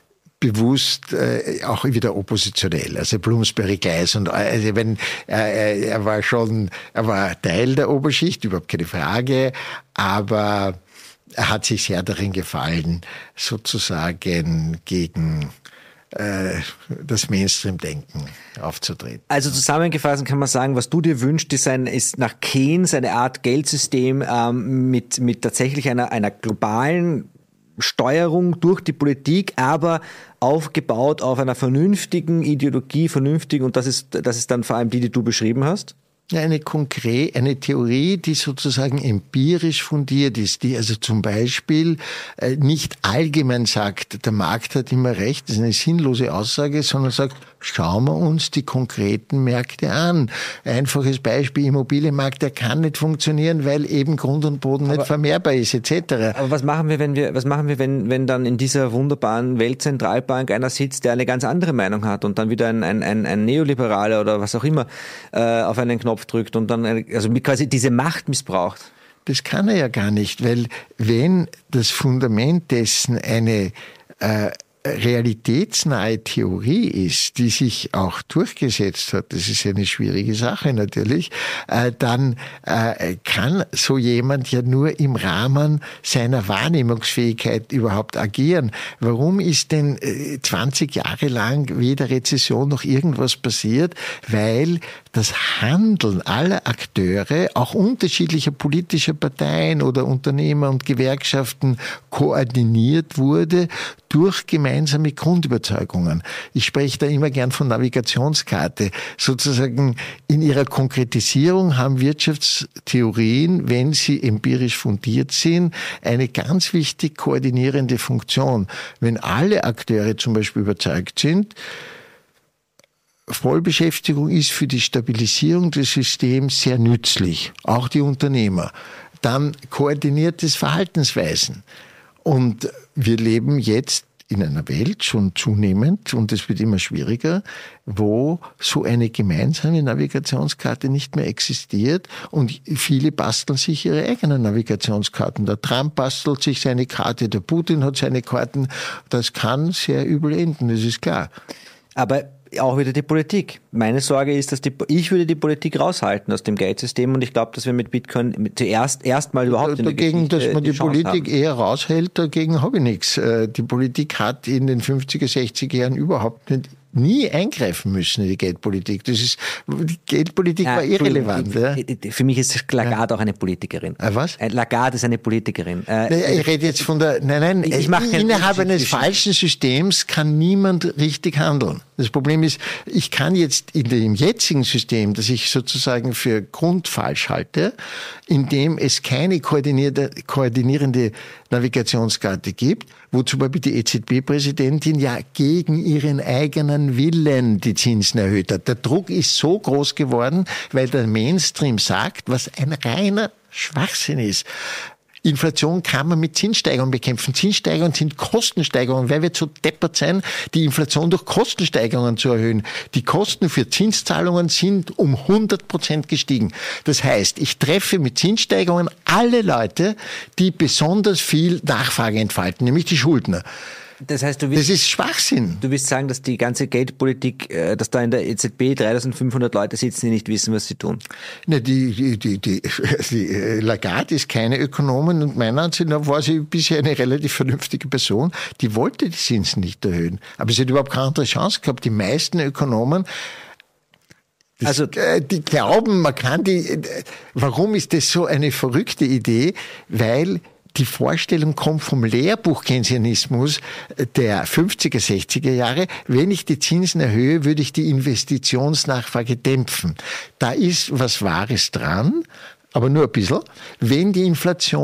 bewusst äh, auch wieder oppositionell, also Bloomsbury Guys und also wenn äh, er war schon, er war Teil der Oberschicht, überhaupt keine Frage, aber er hat sich sehr darin gefallen, sozusagen gegen äh, das Mainstream-Denken aufzutreten. Also zusammengefasst kann man sagen, was du dir wünschst, ist, ein, ist nach Keynes eine Art Geldsystem ähm, mit, mit tatsächlich einer, einer globalen Steuerung durch die Politik, aber aufgebaut auf einer vernünftigen Ideologie, vernünftig, und das ist, das ist dann vor allem die, die du beschrieben hast? Eine konkret, eine Theorie, die sozusagen empirisch fundiert ist, die also zum Beispiel äh, nicht allgemein sagt, der Markt hat immer recht, das ist eine sinnlose Aussage, sondern sagt, schauen wir uns die konkreten Märkte an. Einfaches Beispiel, Immobilienmarkt, der kann nicht funktionieren, weil eben Grund und Boden aber, nicht vermehrbar ist, et cetera. Aber was machen wir, wenn wir, was machen wir, wenn, wenn dann in dieser wunderbaren Weltzentralbank einer sitzt, der eine ganz andere Meinung hat und dann wieder ein, ein, ein, ein Neoliberaler oder was auch immer äh, auf einen Knopf drückt und dann also quasi diese Macht missbraucht? Das kann er ja gar nicht, weil wenn das Fundament dessen eine äh, realitätsnahe Theorie ist, die sich auch durchgesetzt hat, das ist eine schwierige Sache natürlich, äh, dann äh, kann so jemand ja nur im Rahmen seiner Wahrnehmungsfähigkeit überhaupt agieren. Warum ist denn äh, zwanzig Jahre lang weder Rezession noch irgendwas passiert? Weil das Handeln aller Akteure, auch unterschiedlicher politischer Parteien oder Unternehmer und Gewerkschaften koordiniert wurde durch gemeinsame Grundüberzeugungen. Ich spreche da immer gern von Navigationskarte. Sozusagen in ihrer Konkretisierung haben Wirtschaftstheorien, wenn sie empirisch fundiert sind, eine ganz wichtig koordinierende Funktion. Wenn alle Akteure zum Beispiel überzeugt sind, Vollbeschäftigung ist für die Stabilisierung des Systems sehr nützlich, auch die Unternehmer. Dann koordiniertes Verhaltensweisen. Und wir leben jetzt in einer Welt schon zunehmend, und es wird immer schwieriger, wo so eine gemeinsame Navigationskarte nicht mehr existiert und viele basteln sich ihre eigenen Navigationskarten. Der Trump bastelt sich seine Karte, der Putin hat seine Karten. Das kann sehr übel enden, das ist klar. Aber auch wieder die Politik. Meine Sorge ist, dass die, ich würde die Politik raushalten aus dem Geldsystem, und ich glaube, dass wir mit Bitcoin zuerst erstmal überhaupt in der Dagegen, Geschichte dass man die, die Politik haben. eher raushält, dagegen habe ich nichts. Die Politik hat in den fünfziger, sechziger Jahren überhaupt nicht nie eingreifen müssen in die Geldpolitik. Das ist, die Geldpolitik ja, war irrelevant. Ja. Für mich ist Lagarde ja. auch eine Politikerin. Äh, was? Lagarde ist eine Politikerin. Äh, ich rede jetzt von der, nein, nein, ich, ich mache innerhalb eines falschen Systems kann niemand richtig handeln. Das Problem ist, ich kann jetzt in dem jetzigen System, das ich sozusagen für grundfalsch halte, in dem es keine koordinierte, koordinierende Navigationskarte gibt, wo zum Beispiel die E Z B-Präsidentin ja gegen ihren eigenen Willen die Zinsen erhöht hat. Der Druck ist so groß geworden, weil der Mainstream sagt, was ein reiner Schwachsinn ist. Inflation kann man mit Zinssteigerungen bekämpfen. Zinssteigerungen sind Kostensteigerungen. Wer wird so deppert sein, die Inflation durch Kostensteigerungen zu erhöhen? Die Kosten für Zinszahlungen sind um hundert Prozent gestiegen. Das heißt, ich treffe mit Zinssteigerungen alle Leute, die besonders viel Nachfrage entfalten, nämlich die Schuldner. Das heißt, du willst, das ist Schwachsinn. Du willst sagen, dass die ganze Geldpolitik, dass da in der E Z B dreitausendfünfhundert Leute sitzen, die nicht wissen, was sie tun? Ne, die, die, die, die, die Lagarde ist keine Ökonomin, und meiner Ansicht nach war sie bisher eine relativ vernünftige Person. Die wollte die Zinsen nicht erhöhen. Aber sie hat überhaupt keine andere Chance gehabt. Die meisten Ökonomen, das, also, die glauben, man kann die, warum ist das so eine verrückte Idee? Weil die Vorstellung kommt vom Lehrbuch-Keynesianismus der fünfziger, sechziger Jahre. Wenn ich die Zinsen erhöhe, würde ich die Investitionsnachfrage dämpfen. Da ist was Wahres dran, aber nur ein bisschen. Wenn die Inflation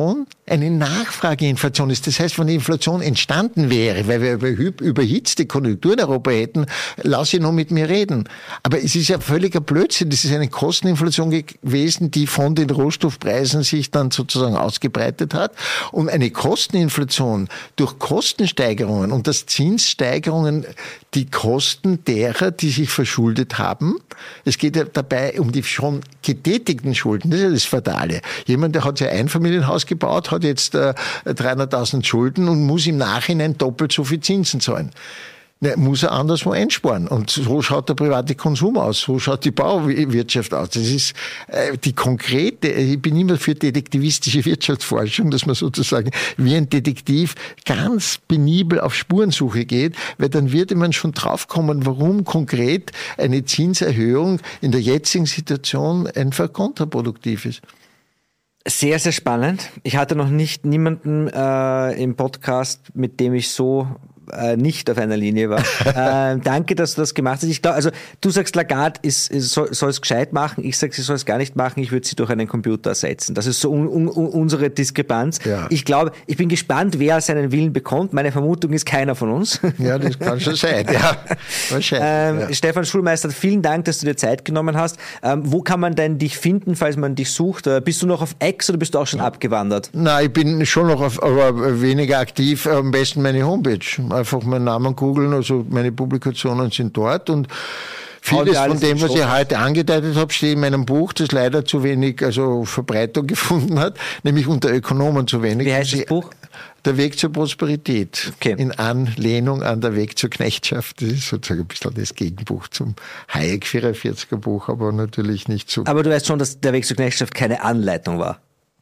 eine Nachfrageinflation ist. Das heißt, wenn die Inflation entstanden wäre, weil wir über überhitzte Konjunkturen in Europa hätten, lass ich nur mit mir reden. Aber es ist ja völliger Blödsinn. Das ist eine Kosteninflation gewesen, die von den Rohstoffpreisen sich dann sozusagen ausgebreitet hat. Und eine Kosteninflation durch Kostensteigerungen und das Zinssteigerungen die Kosten derer, die sich verschuldet haben. Es geht ja dabei um die schon getätigten Schulden. Das ist ja das Fatale. Jemand, der hat sich ein Einfamilienhaus gebaut, hat jetzt äh, dreihunderttausend Schulden und muss im Nachhinein doppelt so viel Zinsen zahlen. Ne, muss er anderswo einsparen. Und so schaut der private Konsum aus, so schaut die Bauwirtschaft aus. Das ist äh, die konkrete, ich bin immer für detektivistische Wirtschaftsforschung, dass man sozusagen wie ein Detektiv ganz penibel auf Spurensuche geht, weil dann würde man schon draufkommen, warum konkret eine Zinserhöhung in der jetzigen Situation einfach kontraproduktiv ist. Sehr, sehr spannend. Ich hatte noch nicht niemanden äh, im Podcast, mit dem ich so äh, nicht auf einer Linie war. äh, danke, dass du das gemacht hast. Ich glaube, also du sagst, Lagarde ist, ist, soll, soll es gescheit machen. Ich sage, sie soll es gar nicht machen. Ich würde sie durch einen Computer ersetzen. Das ist so un, un, unsere Diskrepanz. Ja. Ich glaube, ich bin gespannt, wer seinen Willen bekommt. Meine Vermutung ist keiner von uns. Ja, das kann schon sein. Ja, wahrscheinlich. Ähm, ja. Stefan Schulmeister, vielen Dank, dass du dir Zeit genommen hast. Ähm, wo kann man denn dich finden, falls man dich sucht? Bist du noch auf X oder bist du auch schon ja. abgewandert? Nein, ich bin schon noch auf, aber weniger aktiv. Am besten meine Homepage. Einfach meinen Namen googeln, also meine Publikationen sind dort und vieles von dem, was ich heute angedeutet habe, steht in meinem Buch, das leider zu wenig also Verbreitung gefunden hat, nämlich unter Ökonomen zu wenig. Wie heißt das Buch? Der Weg zur Prosperität. Okay. In Anlehnung an der Weg zur Knechtschaft. Das ist sozusagen ein bisschen das Gegenbuch zum Hayek vierundvierziger Buch, aber natürlich nicht so. Aber du weißt schon, dass der Weg zur Knechtschaft keine Anleitung war,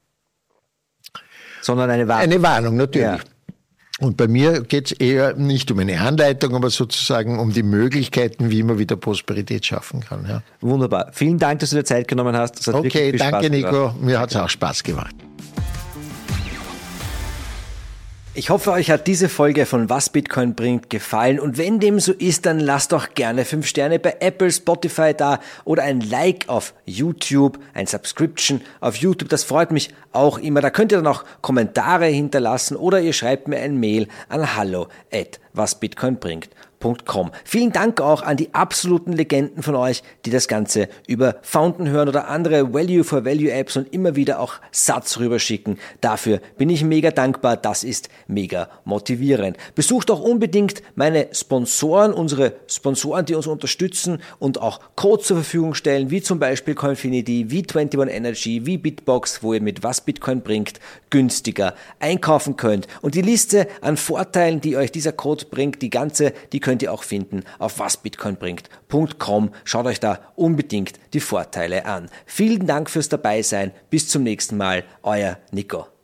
sondern eine Warnung. Eine Warnung, natürlich. Ja. Und bei mir geht es eher nicht um eine Anleitung, aber sozusagen um die Möglichkeiten, wie man wieder Prosperität schaffen kann. Ja. Wunderbar. Vielen Dank, dass du dir Zeit genommen hast. Das hat okay, danke Nico. Mir hat es auch Spaß gemacht. Ich hoffe, euch hat diese Folge von Was Bitcoin bringt gefallen und wenn dem so ist, dann lasst doch gerne fünf Sterne bei Apple, Spotify da oder ein Like auf YouTube, ein Subscription auf YouTube, das freut mich auch immer. Da könnt ihr dann auch Kommentare hinterlassen oder ihr schreibt mir ein Mail an hallo at wasbitcoinbringt punkt com. Vielen Dank auch an die absoluten Legenden von euch, die das Ganze über Fountain hören oder andere Value-for-Value-Apps und immer wieder auch Satz rüberschicken. Dafür bin ich mega dankbar. Das ist mega motivierend. Besucht auch unbedingt meine Sponsoren, unsere Sponsoren, die uns unterstützen und auch Codes zur Verfügung stellen, wie zum Beispiel Coinfinity, wie einundzwanzig Energy, wie Bitbox, wo ihr mit Was Bitcoin bringt günstiger einkaufen könnt. Und die Liste an Vorteilen, die euch dieser Code bringt, die ganze, die könnt ihr auch finden auf wasbitcoinbringt punkt com. Schaut euch da unbedingt die Vorteile an. Vielen Dank fürs Dabeisein. Bis zum nächsten Mal. Euer Nico.